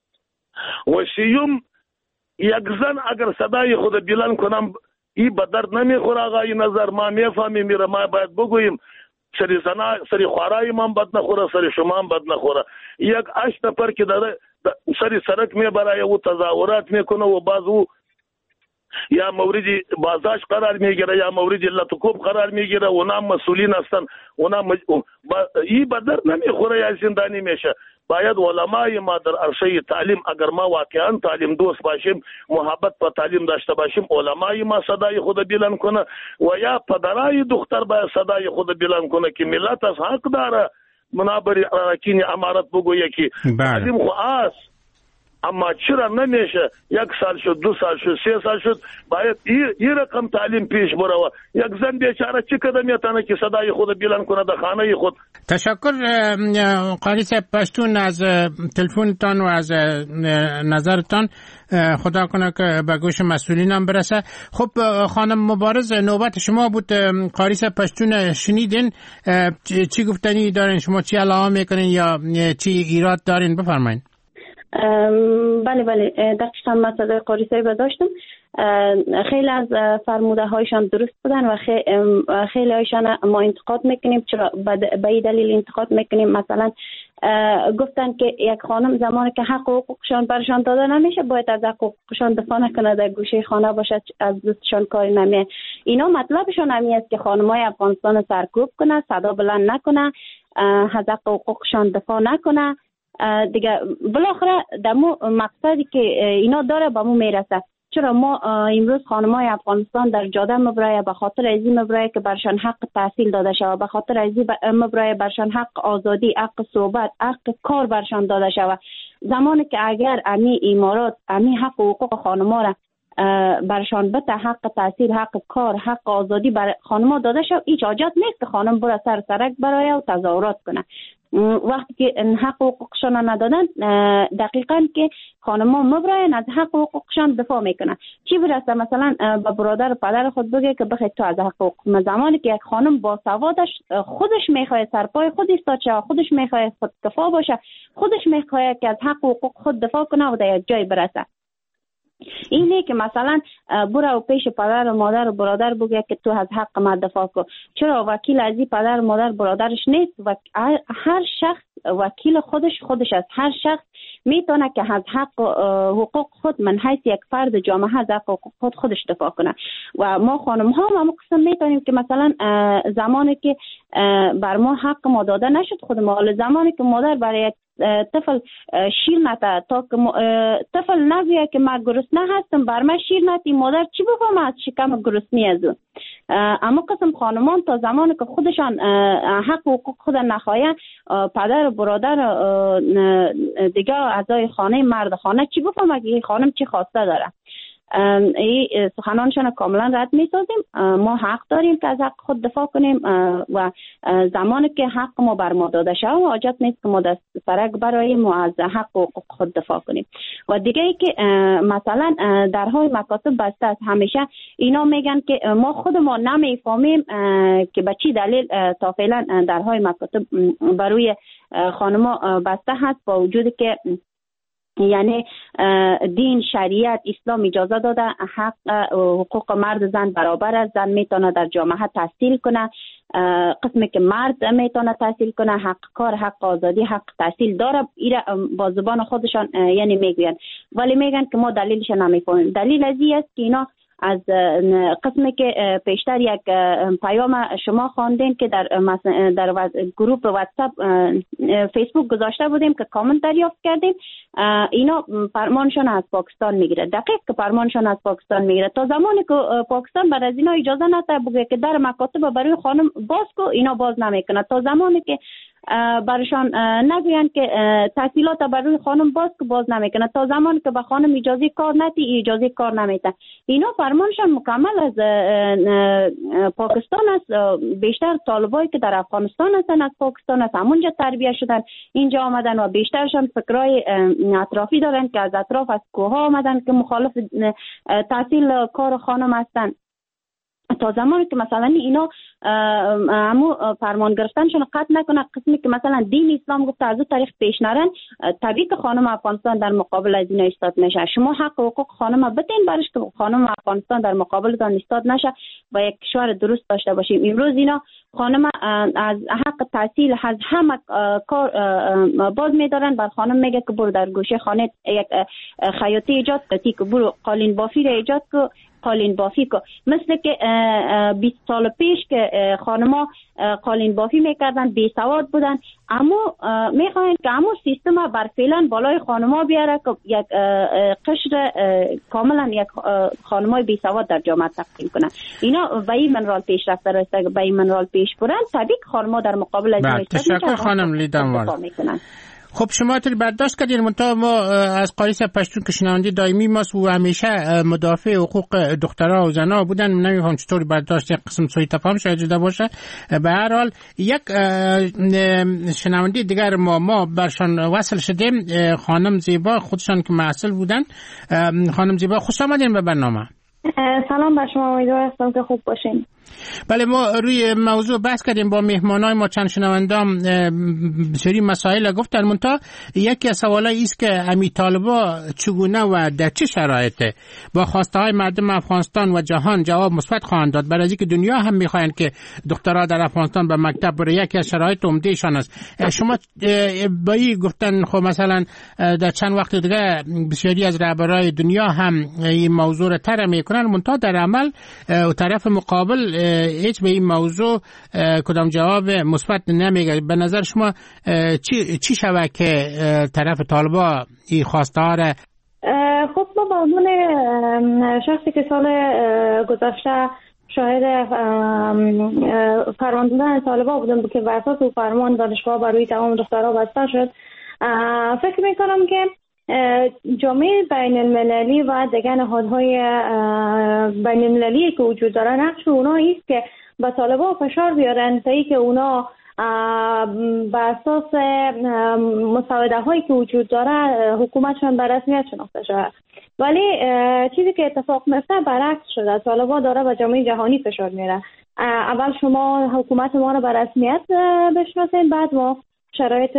و سیوم یک زن اگر صدای خود بلند کنم این به درد نمیخوره آقای نظر، ما میفهمیم میره ما باید بگوییم سری زنا سری خوارای من بد نخوره سری شما هم بد نخوره. یک هشت نفر که داره سری سرک میبره و تظاهرات میکنه و باز او یا موردی بازداشت قرار میگیره یا موردی لطکوب قرار میگیره، اونا مسئولین هستن، اونا مج... با... این به درد نمیخوره یا زندانی میشه. باید علمای ما در عرصه تعلیم اگر ما واقعا تعلیم دوست باشیم، محبت په تعلیم داشته باشیم، علمای ما صدای خود بلند کنه و یا پدرای دختر باید صدای خود بلند کنه که ملت از حق داره منابر اراکین امارت بگویه که تعلیم خو آس، اما چرا نمیشه یک سال شد دو سال شد سه سال شد باید این رقم تعلیم پیش بره. یک زن بیچاره چی کده میتونه که صدای خود بلند کنه در خانه خود. تشکر قاری صاحب پشتون از تلفنتان و از نظرتان، خدا کنه که به گوش مسئولین هم برسه. خب خانم مبارز نوبت شما بود. قاری صاحب پشتون شنیدین چی گفتنی دارین شما، چی علاوه میکنین یا چی ایراد دارین؟ بفرمایید. بله بله دقیقاً من صدای قاری صاحب داشتم. خیلی از فرموده هایشان درست بودن و خیلی هایشان ما انتقاد میکنیم. چرا به این دلیل انتقاد میکنیم؟ مثلا گفتن که یک خانم زمانی که حق و حقوقشان برشان داده نمیشه باید از حق و حقوقشان دفاع نکنه، در گوشه خانه باشه، از دوستشان کاری نمیه. اینا مطلبشان همین است که خانمای افغانستان سرکوب کنه، صدا بلند نکنه، از حق و حقوقشان دفاع نکنه. دیگه بالاخره دمو مقصدی که اینا داره به مو میرسه. چرا ما امروز خانمای افغانستان در جاده مبرای به خاطر ازی مبرای که برشان حق تحصیل داده شود، به خاطر ازی مبرای برشان حق آزادی، حق صحبت، حق کار برشان داده شود. زمانی که اگر امی امارات امی حق و حقوق خانما را برشان بته، حق تحصیل، حق کار، حق آزادی بر خانما داده شود، هیچ حاجت نیست که خانم بره سر سرک برای و تظاهرات کنه. وقتی که حق و حقوقشان ندادن دقیقاً که خانم‌ها مبراین از حق و حقوقشان دفاع میکنن. چی برسه مثلا با برادر و پدر خود بگه که بخیر تو از حق و حقوق، زمانی که یک خانم با سوادش خودش میخواد سرپای خود ایستاد شه، خودش میخواد خود دفاع باشه، خودش میخواد که از حق و حقوق خود دفاع کنه و در یک جای برسه. اینه که مثلا برو پیش پدر و مادر و برادر بگه که تو از حق ما دفاع کن. چرا وکیل از این پدر و مادر برادرش نیست؟ و هر شخص وکیل خودش خودش است. هر شخص میتونه که از حق و حقوق خود من حیث یک فرد جامعه از حق و حقوق خود خودش دفاع کنه. و ما خانم ها هم قسم میتونیم که مثلا زمانی که بر ما حق ما داده نشد خود ما، زمانی که مادر برای طفل شیر نته تا که طفل نگویه که من گرسنه هستم بر من شیر نتی، مادر چی بفهم از شکم گرسنی از اون. اما قسم خانمان تا زمانی که خودشان حق و حقوق خود نخواهند، پدر و برادر دیگه اعضای خانه مرد خانه چی بفهم که خانم چی خواسته داره. این سخنانشان کاملا رد می‌سازیم. ما حق داریم که از حق خود دفاع کنیم و زمانی که حق ما بر ما داده شود حاجت نیست که ما دست سرک براییم و از حق و حقوق خود دفاع کنیم. و دیگه ای که مثلا درهای مکاتب بسته است، همیشه اینا میگن که ما خود ما نمیفهمیم که به چی دلیل تا فعلا درهای مکاتب بروی خانما بسته هست، با وجودی که یعنی دین، شریعت، اسلام اجازه داده حق حقوق مرد زن برابر است. زن میتونه در جامعه تحصیل کنه، قسمی که مرد میتونه تحصیل کنه، حق کار، حق آزادی، حق تحصیل داره. ایره با زبان خودشان یعنی میگوین، ولی میگن که ما دلیلش نمیفهمیم. دلیل از این است که اینا از قسمی که پیشتر یک پیام شما خواندین که در در گروه واتساپ فیسبوک گذاشته بودیم که کامنت دریافت کردیم، اینا فرمانشان از پاکستان میگیره. دقیق که فرمانشان از پاکستان میگیره. تا زمانی که پاکستان بر از اینا اجازه نده بگه که در مکاتب برای خانم باز کو، اینا باز نمیکنه. تا زمانی که برشان نگوین که تحصیلات برای خانم باز که باز نمیکنه، تا زمانی که به خانم اجازه کار ندی اجازه کار نمیده. اینا فرمانشان مکمل از پاکستان است. بیشتر طالبایی که در افغانستان هستن از پاکستان است، همونجا تربیت شدن، اینجا آمدن و بیشترشان فکرای اطرافی دارن که از اطراف از کوها آمدن که مخالف تحصیل کار خانم هستن. تا زمانی که مثلا اینا همو فرمان گرفتنشون قطع نکنه، قسمی که مثلا دین اسلام گفته از اون طریق پیش نرن، طبیعی که خانم افغانستان در مقابل از اینا ایستاد میشه. شما حق و حقوق خانم بدین برش که خانم افغانستان در مقابل دان ایستاد نشه و یک کشور درست داشته باشیم. امروز اینا خانم از حق تحصیل از همه کار باز میدارن. بر خانم میگه که برو در گوشه خانه یک خیاطی ایجاد کتی، که برو قالین بافی را ایجاد که قالین بافی که مثل که بیست سال پیش که خانما قالین بافی میکردن بی سواد بودن، اما میخواین که همون سیستم بر فعلا بالای خانما بیاره که یک قشر کاملا یک خانمای بی سواد در جامعه تقسیم کنن. اینا به این منرال پیش رفته راسته، به این منرال پیش برن، طبیعی خانما در مقابل از این تشکر خانم لیدانوال. خب شما تری برداشت کردین، منتها ما از قاریس پشتون که شنونده دائمی ماست و همیشه مدافع حقوق دخترها و زنها بودن، نمیفهم چطوری برداشت یک قسم سوء تفاهم شاید شده باشه. به هر حال یک شنونده دیگر ما ما برشان وصل شدیم، خانم زیبا، خودشان که معسل بودن. خانم زیبا خوش آمدین به برنامه. سلام بر شما، امیدوار هستم که خوب باشین. بله، ما روی موضوع بحث کردیم با مهمانای ما، چند شنوندام سری مسائل گفتن، منتها یکی از سوالایی است که امی طالبا چگونه و در چه شرایطه با خواسته های مردم افغانستان و جهان جواب مثبت خواهند داد، برای اینکه دنیا هم میخواین که دخترها در افغانستان به مکتب بره. یکی از شرایط عمدهشان است. شما با این گفتن خب مثلا در چند وقت دیگه بسیاری از رهبرای دنیا هم این موضوع را طرح میکنن، منتها در عمل و طرف مقابل هیچ به این موضوع کدام جواب مثبت نمیگه. به نظر شما چی چی شود که طرف طالبا این خواسته ها را؟ خب ما به عنوان شخصی که سال گذشته شاهد فرمان دادن طالبا بودم که بر اساس فرمان دانشگاه برای تمام دخترها بسته شد، فکر میکنم که جامعه بین المللی و دیگر نهادهای بین المللی که وجود داره نقش اونا است که به طالبا فشار بیارن تا اینکه اونا بر اساس مسوده هایی که وجود داره حکومتشون به رسمیت شناخته شود. ولی چیزی که اتفاق میفته برعکس شده. طالبا داره به جامعه جهانی فشار میاره. اول شما حکومت ما رو به رسمیت بشناسین، بعد ما شرایط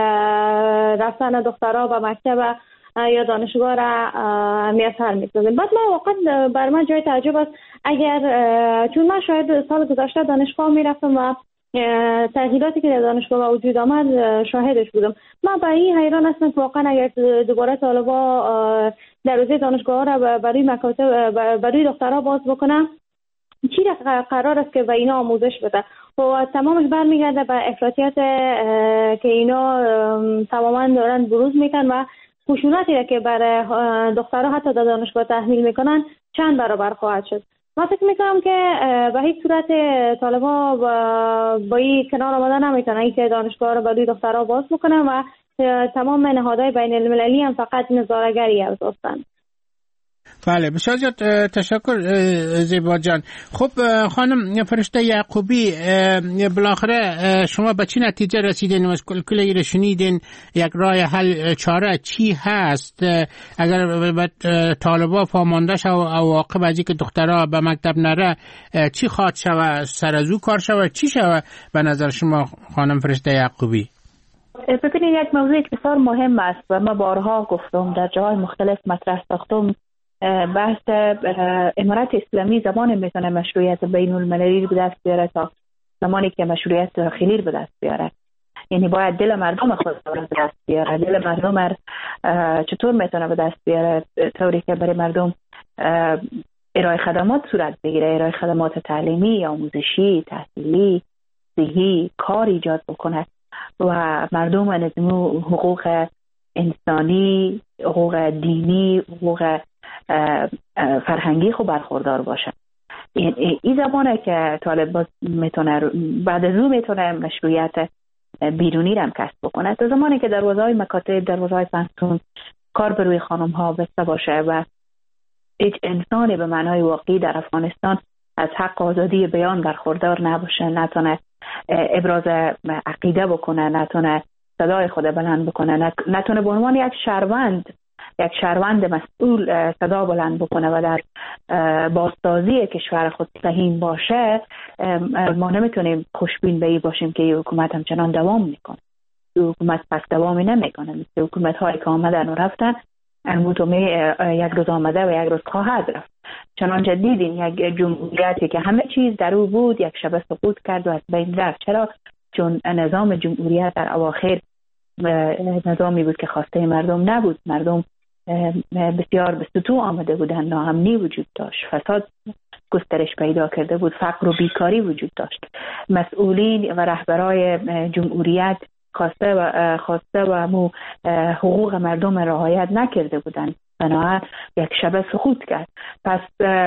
رفتن دخترها به مکتب یا دانشگاه را میسر میسازیم. بعد ما واقعا بر من جای تعجب است، اگر چون من شاید سال گذشته دانشگاه میرفتم و تغییراتی که در دانشگاه وجود آمد شاهدش بودم، من به این حیران هستم که واقعا اگر دوباره طالبا دروازه دانشگاه را برای مکاتب برای دخترها باز بکنم، چی قرار است که به اینا آموزش بده و تمامش برمیگرده به افراطیت که اینا تماما دارن بروز میکنن و خشونتی که برای دخترها حتی در دانشگاه تحمیل میکنن چند برابر خواهد شد. من فکر میکنم که به هیچ صورت طالبا با این کنار آمدن نمیتونن این که دانشگاه رو برای دخترها باز بکنن و تمام نهادهای بین المللی هم فقط نظاره‌گری هستند. بله بسیار زیاد تشکر زیبا جان. خب خانم فرشته یعقوبی، بالاخره شما به چی نتیجه رسیدین و کل این شنیدین؟ یک راه حل چاره چی هست اگر طالبا پامانده شو و عواقب از اینکه دخترها به مکتب نره چی خواهد شود؟ سر از او کار شود؟ چی شود به نظر شما خانم فرشته یعقوبی؟ ببینید یک موضوع بسیار مهم است و ما بارها گفتم در جاهای مختلف مطرح ساختم. بحث امارت اسلامی زمان میتونه مشروعیت بین المللی به دست بیاره تا زمانی که مشروعیت داخلی به دست بیاره. یعنی باید دل مردم خود رو به دست بیاره. دل مردم چطور میتونه به دست بیاره؟ طوری که برای مردم ارائه خدمات صورت بگیره، ارائه خدمات تعلیمی، آموزشی، تحصیلی، صحی، کار ایجاد بکنه و مردم از حقوق انسانی، حقوق دینی، حقوق فرهنگی خوب برخوردار باشه. این این زمانه که طالب میتونه بعد از اون میتونه مشروعیت بیرونی رو هم کسب بکنه. تا زمانی که دروازه‌های مکاتب، دروازه‌های پنهان کار به روی خانم ها بسته باشه و هیچ انسانی به معنای واقعی در افغانستان از حق آزادی بیان برخوردار نباشه، نتونه ابراز عقیده بکنه، نتونه صدای خود بلند بکنه، نتونه به عنوان یک شهروند یک شهروند مسئول صدا بلند بکنه و در بازسازی کشور خود سهیم باشه، ما نمیتونیم خوشبین به این باشیم که این حکومت همچنان دوام میکنه. این حکومت پس دوامی نمیکنه. مثل حکومت هایی که آمدن و رفتن، الموتومی یک روز آمده و یک روز خواهد رفت. چنانچه دیدین یک جمهوریتی که همه چیز در او بود یک شبه سقوط کرد و از بین رفت. چرا؟ چون نظام جمهوریت در اواخر نظامی بود که خواسته مردم نبود. مردم بسیار به سطوح آمده بودن، ناامنی وجود داشت، فساد گسترش پیدا کرده بود، فقر و بیکاری وجود داشت. مسئولین و رهبرای جمهوریت خواسته و خواسته و مو حقوق مردم رعایت نکرده بودند، بنابراین یک شبه سقوط کرد. پس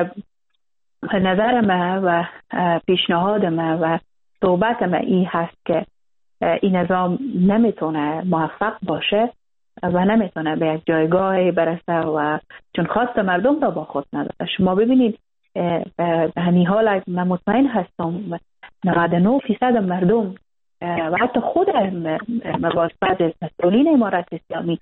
نظر من و پیشنهاد من و صحبت من این هست که این نظام نمیتونه موفق باشه و نمیتونه به یک جایگاهی برسه و چون خواست مردم را با خود نداره. شما ببینید به همین حال من مطمئن هستم نود و نه درصد مردم و حتی خود مباحث مسئولین امارت اسلامی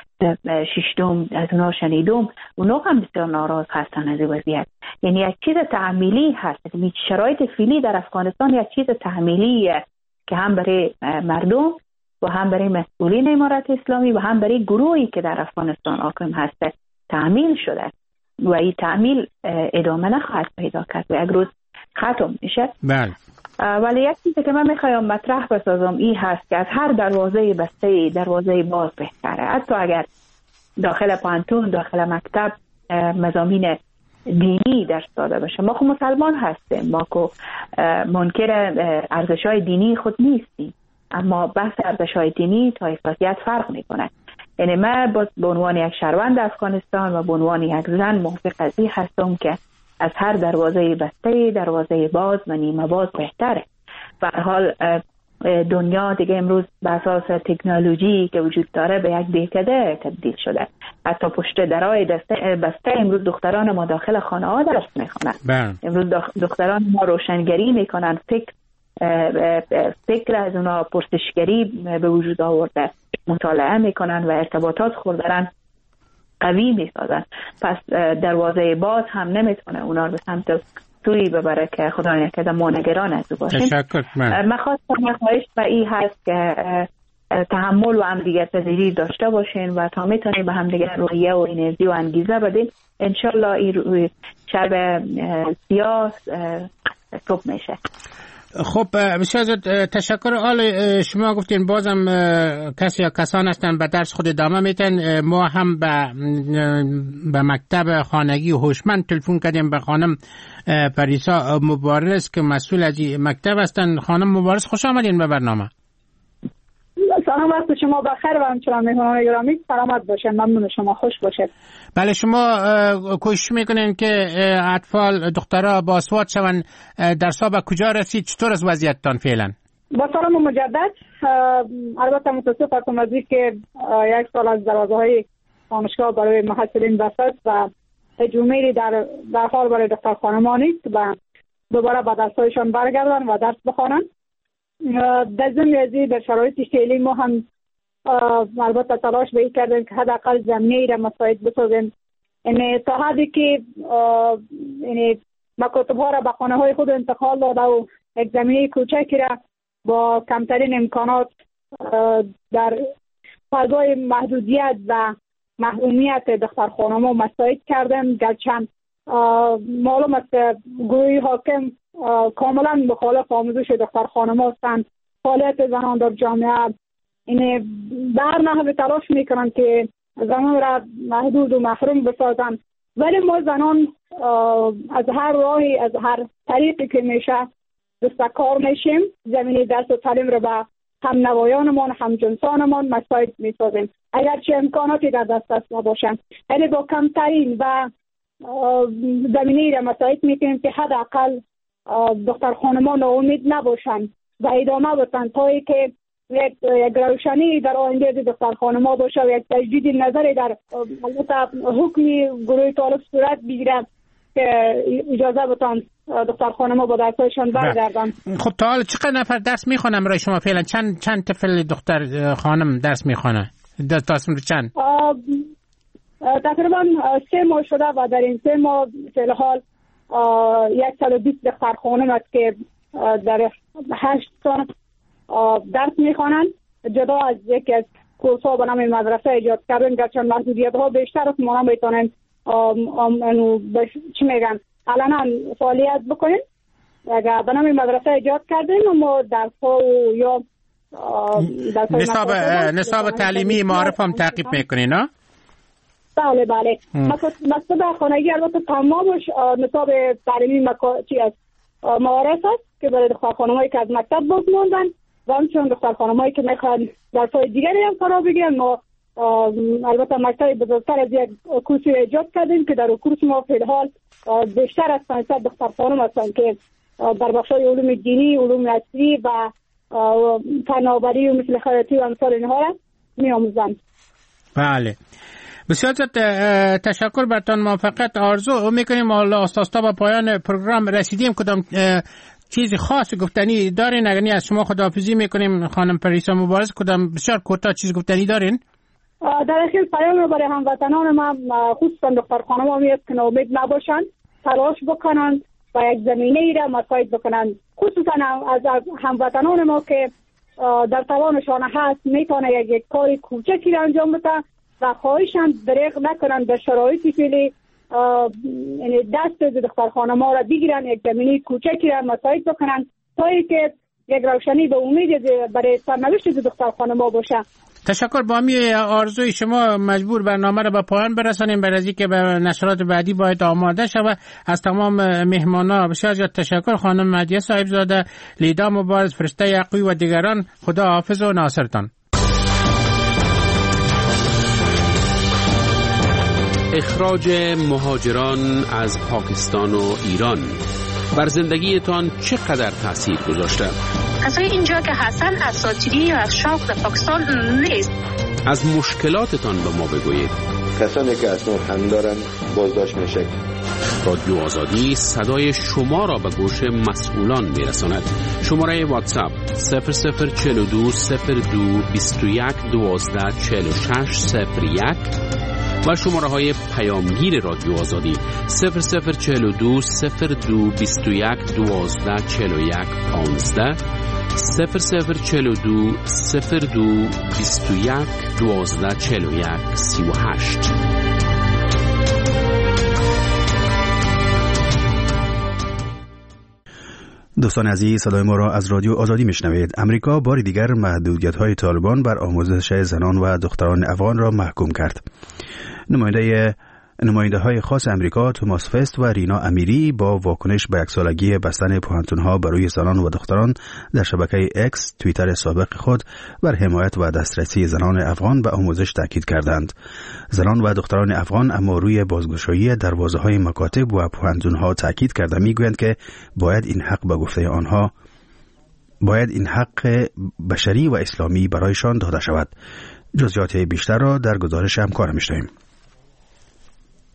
ششم از اونا شنیدم، اونا هم بسیار ناراض هستن از این وضعیت. یعنی یک چیز تعمیلی هست. یعنی شرایط فعلی در افغانستان یک چیز تعمیلیه که هم برای مردم و هم برای مسئولین امارت اسلامی و هم برای گروهی که در افغانستان حاکم هسته تعمیل شده و این تعمیل ادامه نخواهد پیدا کرد و یک روز ختم میشه. بله. ولی یک چیزی که من میخوایم مطرح بسازم این هست که از هر دروازه بسته دروازه باز بهتره. حتی اگر داخل پانتون، داخل مکتب مضامین دینی درس داده باشه، ما خود مسلمان هستیم، ما که منکر ارزش‌های دینی خود نیستیم، اما بحث ارزش‌های دینی تا افراطیت فرق میکنه. یعنی من به عنوان یک شهروند افغانستان و به عنوان یک زن موافق از این هستم که از هر دروازه بسته دروازه باز و نیمه باز بهتره. به هر حال دنیا دیگه امروز به اساس تکنولوژی که وجود داره به یک دهکده تبدیل شده. حتی پشت درای بسته امروز دختران ما داخل خانه ها درس میخونن. امروز دختران ما روشنگری میکنن، فکر فکر از اونا پرسشگری به وجود آورده، مطالعه میکنن و ارتباطات خود دارن قوی میسازن. پس دروازه باز هم نمیتونه اونا رو به سمت سوی ببره که خدا نکرده ما نگران از او باشیم. تشکر. من خواستم خواهش و این هست که تحمل و همدیگر پذیری داشته باشین و تا میتونیم به همدیگر روحیه و انرژی و انگیزه بدین. انشالله این شب سیاه صبح میشه. خب بسیار تشکر. آل شما گفتین بازم کسی یا کسان هستن به درس خود ادامه میتن. ما هم به به مکتب خانگی هوشمند تلفن کردیم به خانم پریسا مبارز که مسئول از مکتب هستن. خانم مبارز خوش آمدین به برنامه. سلام وقت شما بخیر و همچنان مهمانان گرامی سلامت باشین. ممنون شما، خوش باشید. بله، شما کوشش میکنین که اطفال دخترها باسواد شون. درس‌ها به کجا رسید؟ چطور از وضعیتتان فعلا؟ با سلام مجدد. البته متاسف هستم از اینکه یک سال از دروازه‌های دانشگاه برای محصلین بسته و هجومی در در حال برای دختر خانمان نیست و دوباره به درسایشان برگردن و درس بخوانن. در ضمن ازی در شرایط فعلی ما هم البته تلاش به این کردیم که حداقل زمینه را مساعد بسازیم. یعنی تا حدی که یعنی مکاتب ها را به خانه های خود انتقال داده و یک زمینه کوچکی را با کمترین امکانات در فضای محدودیت و محرومیت دختر خانم‌ها مساعد کردیم. گرچه معلوم است که گروه حاکم کاملا مخالف آموزش دختر خانم‌ها هستند. فعالیت زنان در جامعه این در نحو تلاش میکنن که زنان را محدود و محروم بسازن، ولی ما زنان از هر راهی از هر طریقی که میشه دستکار میشیم. زمینه درس و تعلیم را به هم نوایانمان هم جنسانمان مساعد میسازیم اگرچه امکاناتی در دسترس نباشند، ولی با کمترین و زمینه را مساعد میکنیم که حداقل دختر خانمان ناامید نباشند و ادامه بدن تا اینکه یک یک روشنی در آینده دختر خانم‌ها باشه و یک تجدید نظری در حکمی گروه طالب صورت بگیره که اجازه بدن دختر خانم‌ها با درسایشان برگردن. خب تا حالا چقدر نفر درس میخونن برای شما فعلا؟ چند چند طفل دختر خانم درس میخونه؟ درس چند؟ تقریبا سه ماه شده و در این سه ماه فعلا صد و بیست دختر خانم است که در هشت سال درس میخوانند. جدا از یکی از کورس ها به نام مدرسه ایجاد کردن، گرچه محدودیت ها بیشتر است، ما نمیتونیم چی میگن علنا فعالیت بکنیم. اگر به نام مدرسه ایجاد کردیم ما درس ها یا نصاب نصاب تعلیمی معارف هم تعقیب میکنین ها؟ بله بله. مکتب خانگی البته تمامش نصاب تعلیمی چی است معارف است که برای دختر خانمایی که از مکتب باز موندن و همچنان دختر خانمایی که میخوان درس‌های دیگری هم فرا بگیرن. ما البته مکتب بزرگتر از یک کورسی ایجاد کردیم که در اون کورس ما فی الحال بیشتر از پانصد دختر خانم هستن که در بخش‌های علوم دینی، علوم عصری و فناوری و مثل خیاطی و امثال اینها را می‌آموزند. بله. بسیار تشکر برتان، موفقیت آرزو میکنیم. حالا استاد به پایان پروگرام رسیدیم. کدام چیز خاص گفتنی دارین؟ اگر از شما خداحافظی میکنیم خانم پریسا مبارز، کدام بسیار کوتاه چیز گفتنی دارین؟ در اخیر پیام برای هموطنان ما خصوصا دختر خانم‌ها میاد که ناامید نباشند، تلاش بکنند و یک زمینه ای را مساعد بکنند. خصوصا از هموطنان ما که در توانشان هست میتونه یک یک کاری کوچکی را انجام بده و خواهشم دریغ نکنند در شرایطی فعلی یعنی دست دختر خانم‌ها را بگیرن، یک زمینه کوچکی را مساعد بکنن تا اینکه یک روشنی به امید برای سرنوشت دختر خانم‌ها باشه. تشکر. با می آرزوی شما مجبور برنامه را به پایان برسانیم برای اینکه به نشرات بعدی باید آماده شود. از تمام مهمانا بسیار زیاد تشکر. خانم مهدیه صاحبزاده، لیدا مبارز، فرشته یعقوبی و دیگران، خدا حافظ و ناصرتان. اخراج مهاجران از پاکستان و ایران بر زندگیتان چقدر تأثیر گذاشته؟ کسای اینجا که هستن اساطیری یا از شوق در پاکستان نیست. از مشکلاتتان به ما بگویید. کسانی که اسناد هم دارن بازداشت میشه. رادیو آزادی صدای شما را به گوش مسئولان میرساند. شماره واتساپ صفر صفر چهل و دو صفر دو بیست و یک دوازده چهل و شش صفر یک و شماره های پیامگیر رادیو آزادی صفر صفر چهل و دو صفر دو بیست و یک دوازده چهل و یک پانزده صفر صفر چهل و دو صفر دو بیست و یک دوازده چهل و یک سی و هشت. دوستان عزیز، صدای ما را از رادیو آزادی میشنوید. امریکا بار دیگر محدودیت‌های طالبان بر آموزش زنان و دختران افغان را محکوم کرد. نماینده نماینده های خاص امریکا توماس فست و رینا امیری با واکنش به یک سالگی بستن پوهنتون‌ها برای زنان و دختران در شبکه اکس توییتر سابق خود بر حمایت و دسترسی زنان افغان به آموزش تاکید کردند. زنان و دختران افغان اما روی بازگشایی دروازه‌های مکاتب و پوهنتون‌ها تاکید کرده میگویند که باید این حق به گفته آنها باید این حق بشری و اسلامی برایشان داده شود. جزئیات بیشتر را در گزارش همکارم می‌شنویم.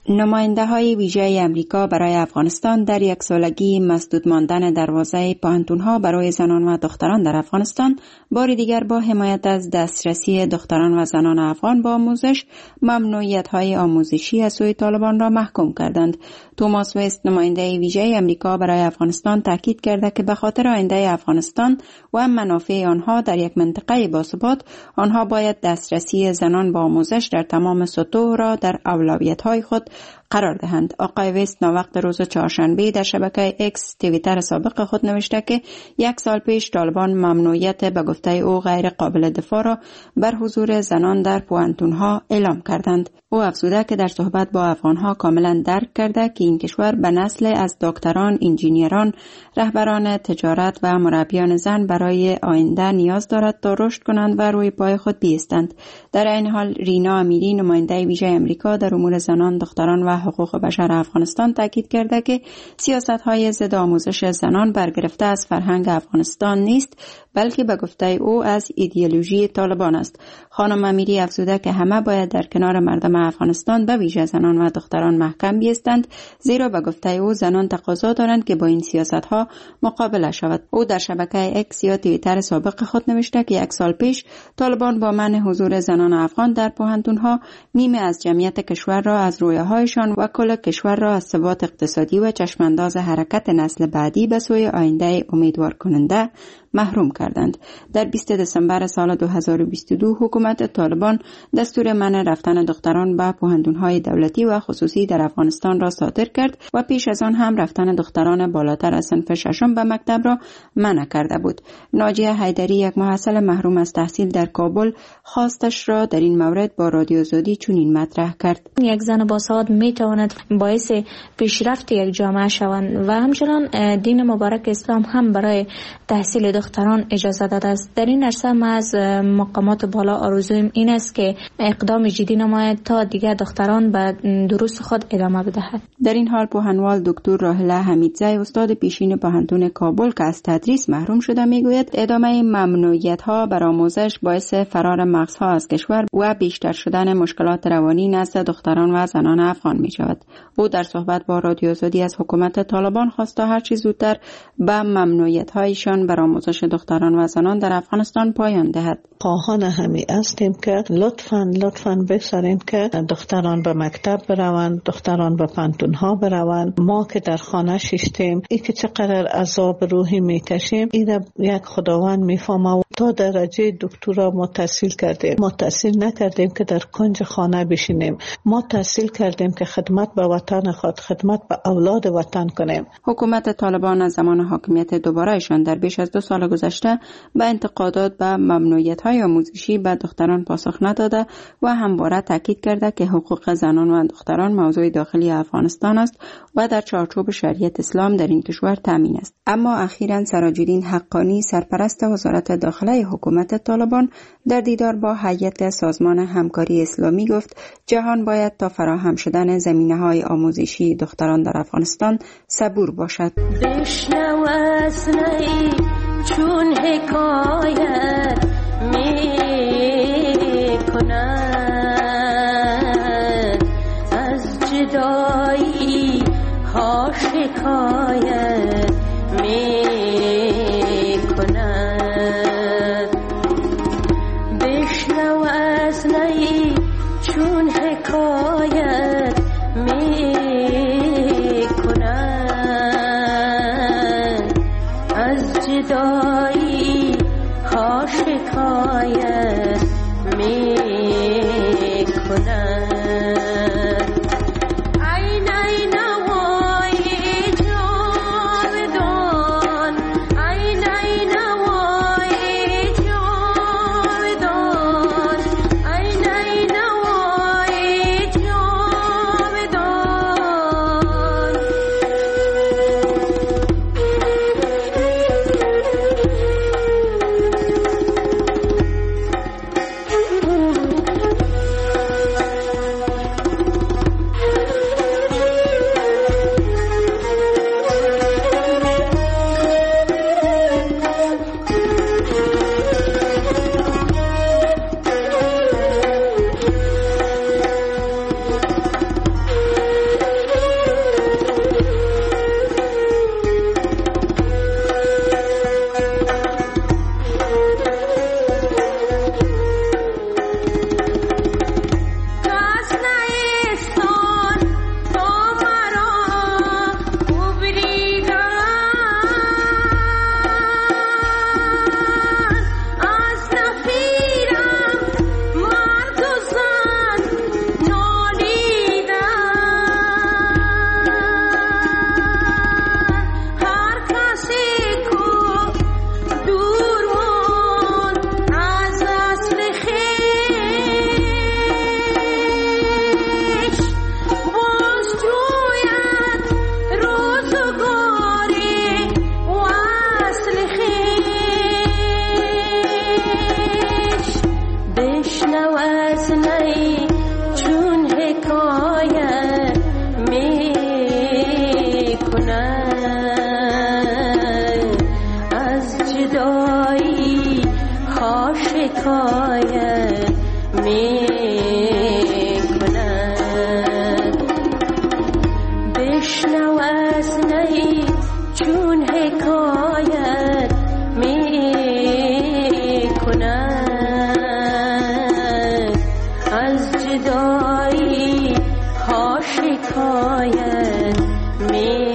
نماینده های ویژه امریکا برای افغانستان در یک سالگی مسدود ماندن دروازه پانتونها برای زنان و دختران در افغانستان بار دیگر با حمایت از دسترسی دختران و زنان افغان با آموزش ممنوعیت های آموزشی از سوی طالبان را محکوم کردند. توماس وست نماینده ویژه امریکا برای افغانستان تاکید کرده که به خاطر آینده افغانستان و منافع آنها در یک منطقه باثبات آنها باید دسترسی زنان با آموزش در تمام سطوح را در اولویت های خود قرار دهند. آقای وست ناوقت روز چهارشنبه در شبکه اکس توییتر سابق خود نوشته که یک سال پیش طالبان ممنوعیت به گفته او غیر قابل دفاع را بر حضور زنان در پوانتونها اعلام کردند. او افزوده که در صحبت با افغانها کاملا درک کرده که این کشور به نسل از دکتران، انجینیران، رهبران تجارت و مربیان زن برای آینده نیاز دارد تا رشد کنند و روی پای خود بایستند. در این حال رینا امیری نماینده ویژه امریکا در امور زنان، دختران و حقوق بشر افغانستان تاکید کرده که سیاست‌های ضد آموزش زنان برگرفته از فرهنگ افغانستان نیست، بلکه به گفته او از ایدئولوژی طالبان است. خانم امیری افزوده که همه باید در کنار مردم افغانستان به ویژه زنان و دختران محکم بایستند، زیرا به گفته او زنان تقاضا دارند که با این سیاست‌ها مقابله شود. او در شبکه اکس یا توییتر سابق خود نوشته که یک سال پیش طالبان با منع حضور زنان افغان در پوهنتون‌ها نیمه از جمعیت کشور را از رویاهایشان و کل کشور را از ثبات اقتصادی و چشمانداز حرکت نسل بعدی به سوی آینده امیدوار کننده محروم کردند. در بیست دسامبر سال دو هزار و بیست و دو حکومت طالبان دستور منع رفتن دختران به پوهنتون‌های دولتی و خصوصی در افغانستان را صادر کرد و پیش از آن هم رفتن دختران بالاتر از صنف ششم به مکتب را منع کرده بود. ناجیه حیدری، یک محصل محروم از تحصیل در کابل، خواستش را در این مورد با رادیو آزادی چنین مطرح کرد: یک زن باسواد می تواند باعث پیشرفت یک جامعه شوند و همچنان دین مبارک اسلام هم برای تحصیل دختران اجازه داده است. در این عرصه ما از مقامات بالا آرزویم این است که اقدام جدی نماید تا دیگر دختران به دروس خود ادامه بدهد. در این حال پوهنوال دکتر راهله حمیدزی، استاد پیشین پوهنتون کابل که از تدریس محروم شده، میگوید ادامه ممنوعیت ها بر آموزش باعث فرار مغزها از کشور و بیشتر شدن مشکلات روانی نزد دختران و زنان افغان می شود. او در صحبت با رادیو آزادی از حکومت طالبان خواست تا هر چه زودتر به ممنوعیت هایشان بر آموزش دختران و زنان در افغانستان پایان دهد. خواهان همی هستیم که لطفاً لطفاً بساریم که دختران به مکتب بروند، دختران به پانتون ها بروند. ما که در خانه شیشتیم، ای که چقدر عذاب روحی میکشیم، این یک خداوند میفهمه. تا درجه دکترا ما تحصیل کردیم، ما تحصیل نکردیم که در کنج خانه بشینیم. ما تحصیل کردیم که خدمت به وطن خود، خدمت به اولاد وطن کنیم. حکومت طالبان از زمان حاکمیت دوبارهشان در بیش از دو سال گذشته به انتقادات به ممنوعیت‌های آموزشی به دختران پاسخ نداده و همواره تاکید کرده که حقوق زنان و دختران موضوع داخلی افغانستان است و در چارچوب شریعت اسلام در این کشور تامین است. اما اخیراً سراج‌الدین حقانی، سرپرست وزارت داخله حکومت طالبان، در دیدار با هیئت سازمان همکاری اسلامی گفت جهان باید تا فراهم شدن زمینه‌های آموزشی دختران در افغانستان صبور باشد. بشنو از نی چون حکایت می کند، از جدایی ها شکایت می کند. بشنو از نی چون حکایت می کند، از جدایی ها شکایت می کند. بشنو از نی چون حکایت می کند از جدایی ها شکایت می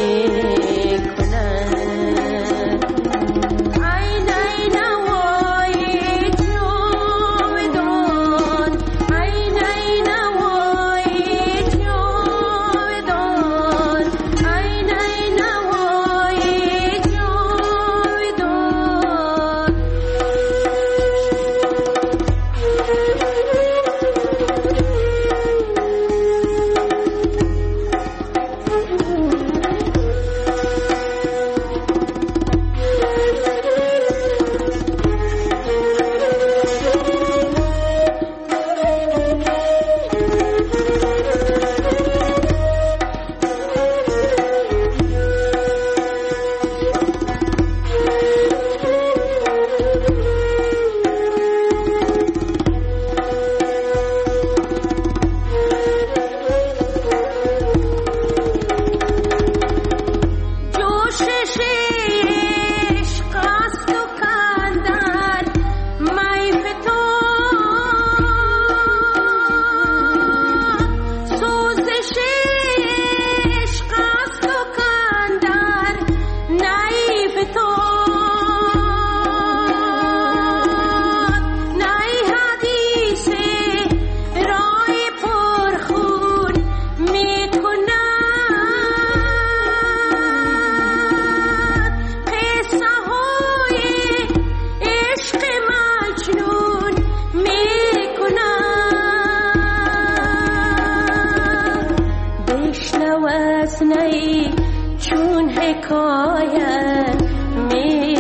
چون حکایت می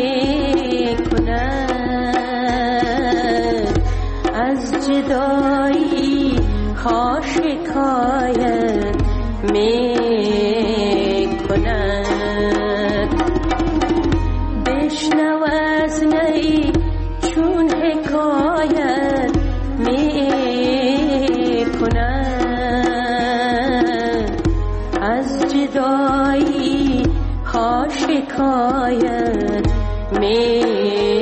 کند از جدایی ها شکایت می کند بشنو از نی چون حکایت می کند از جدایی ها شکایت می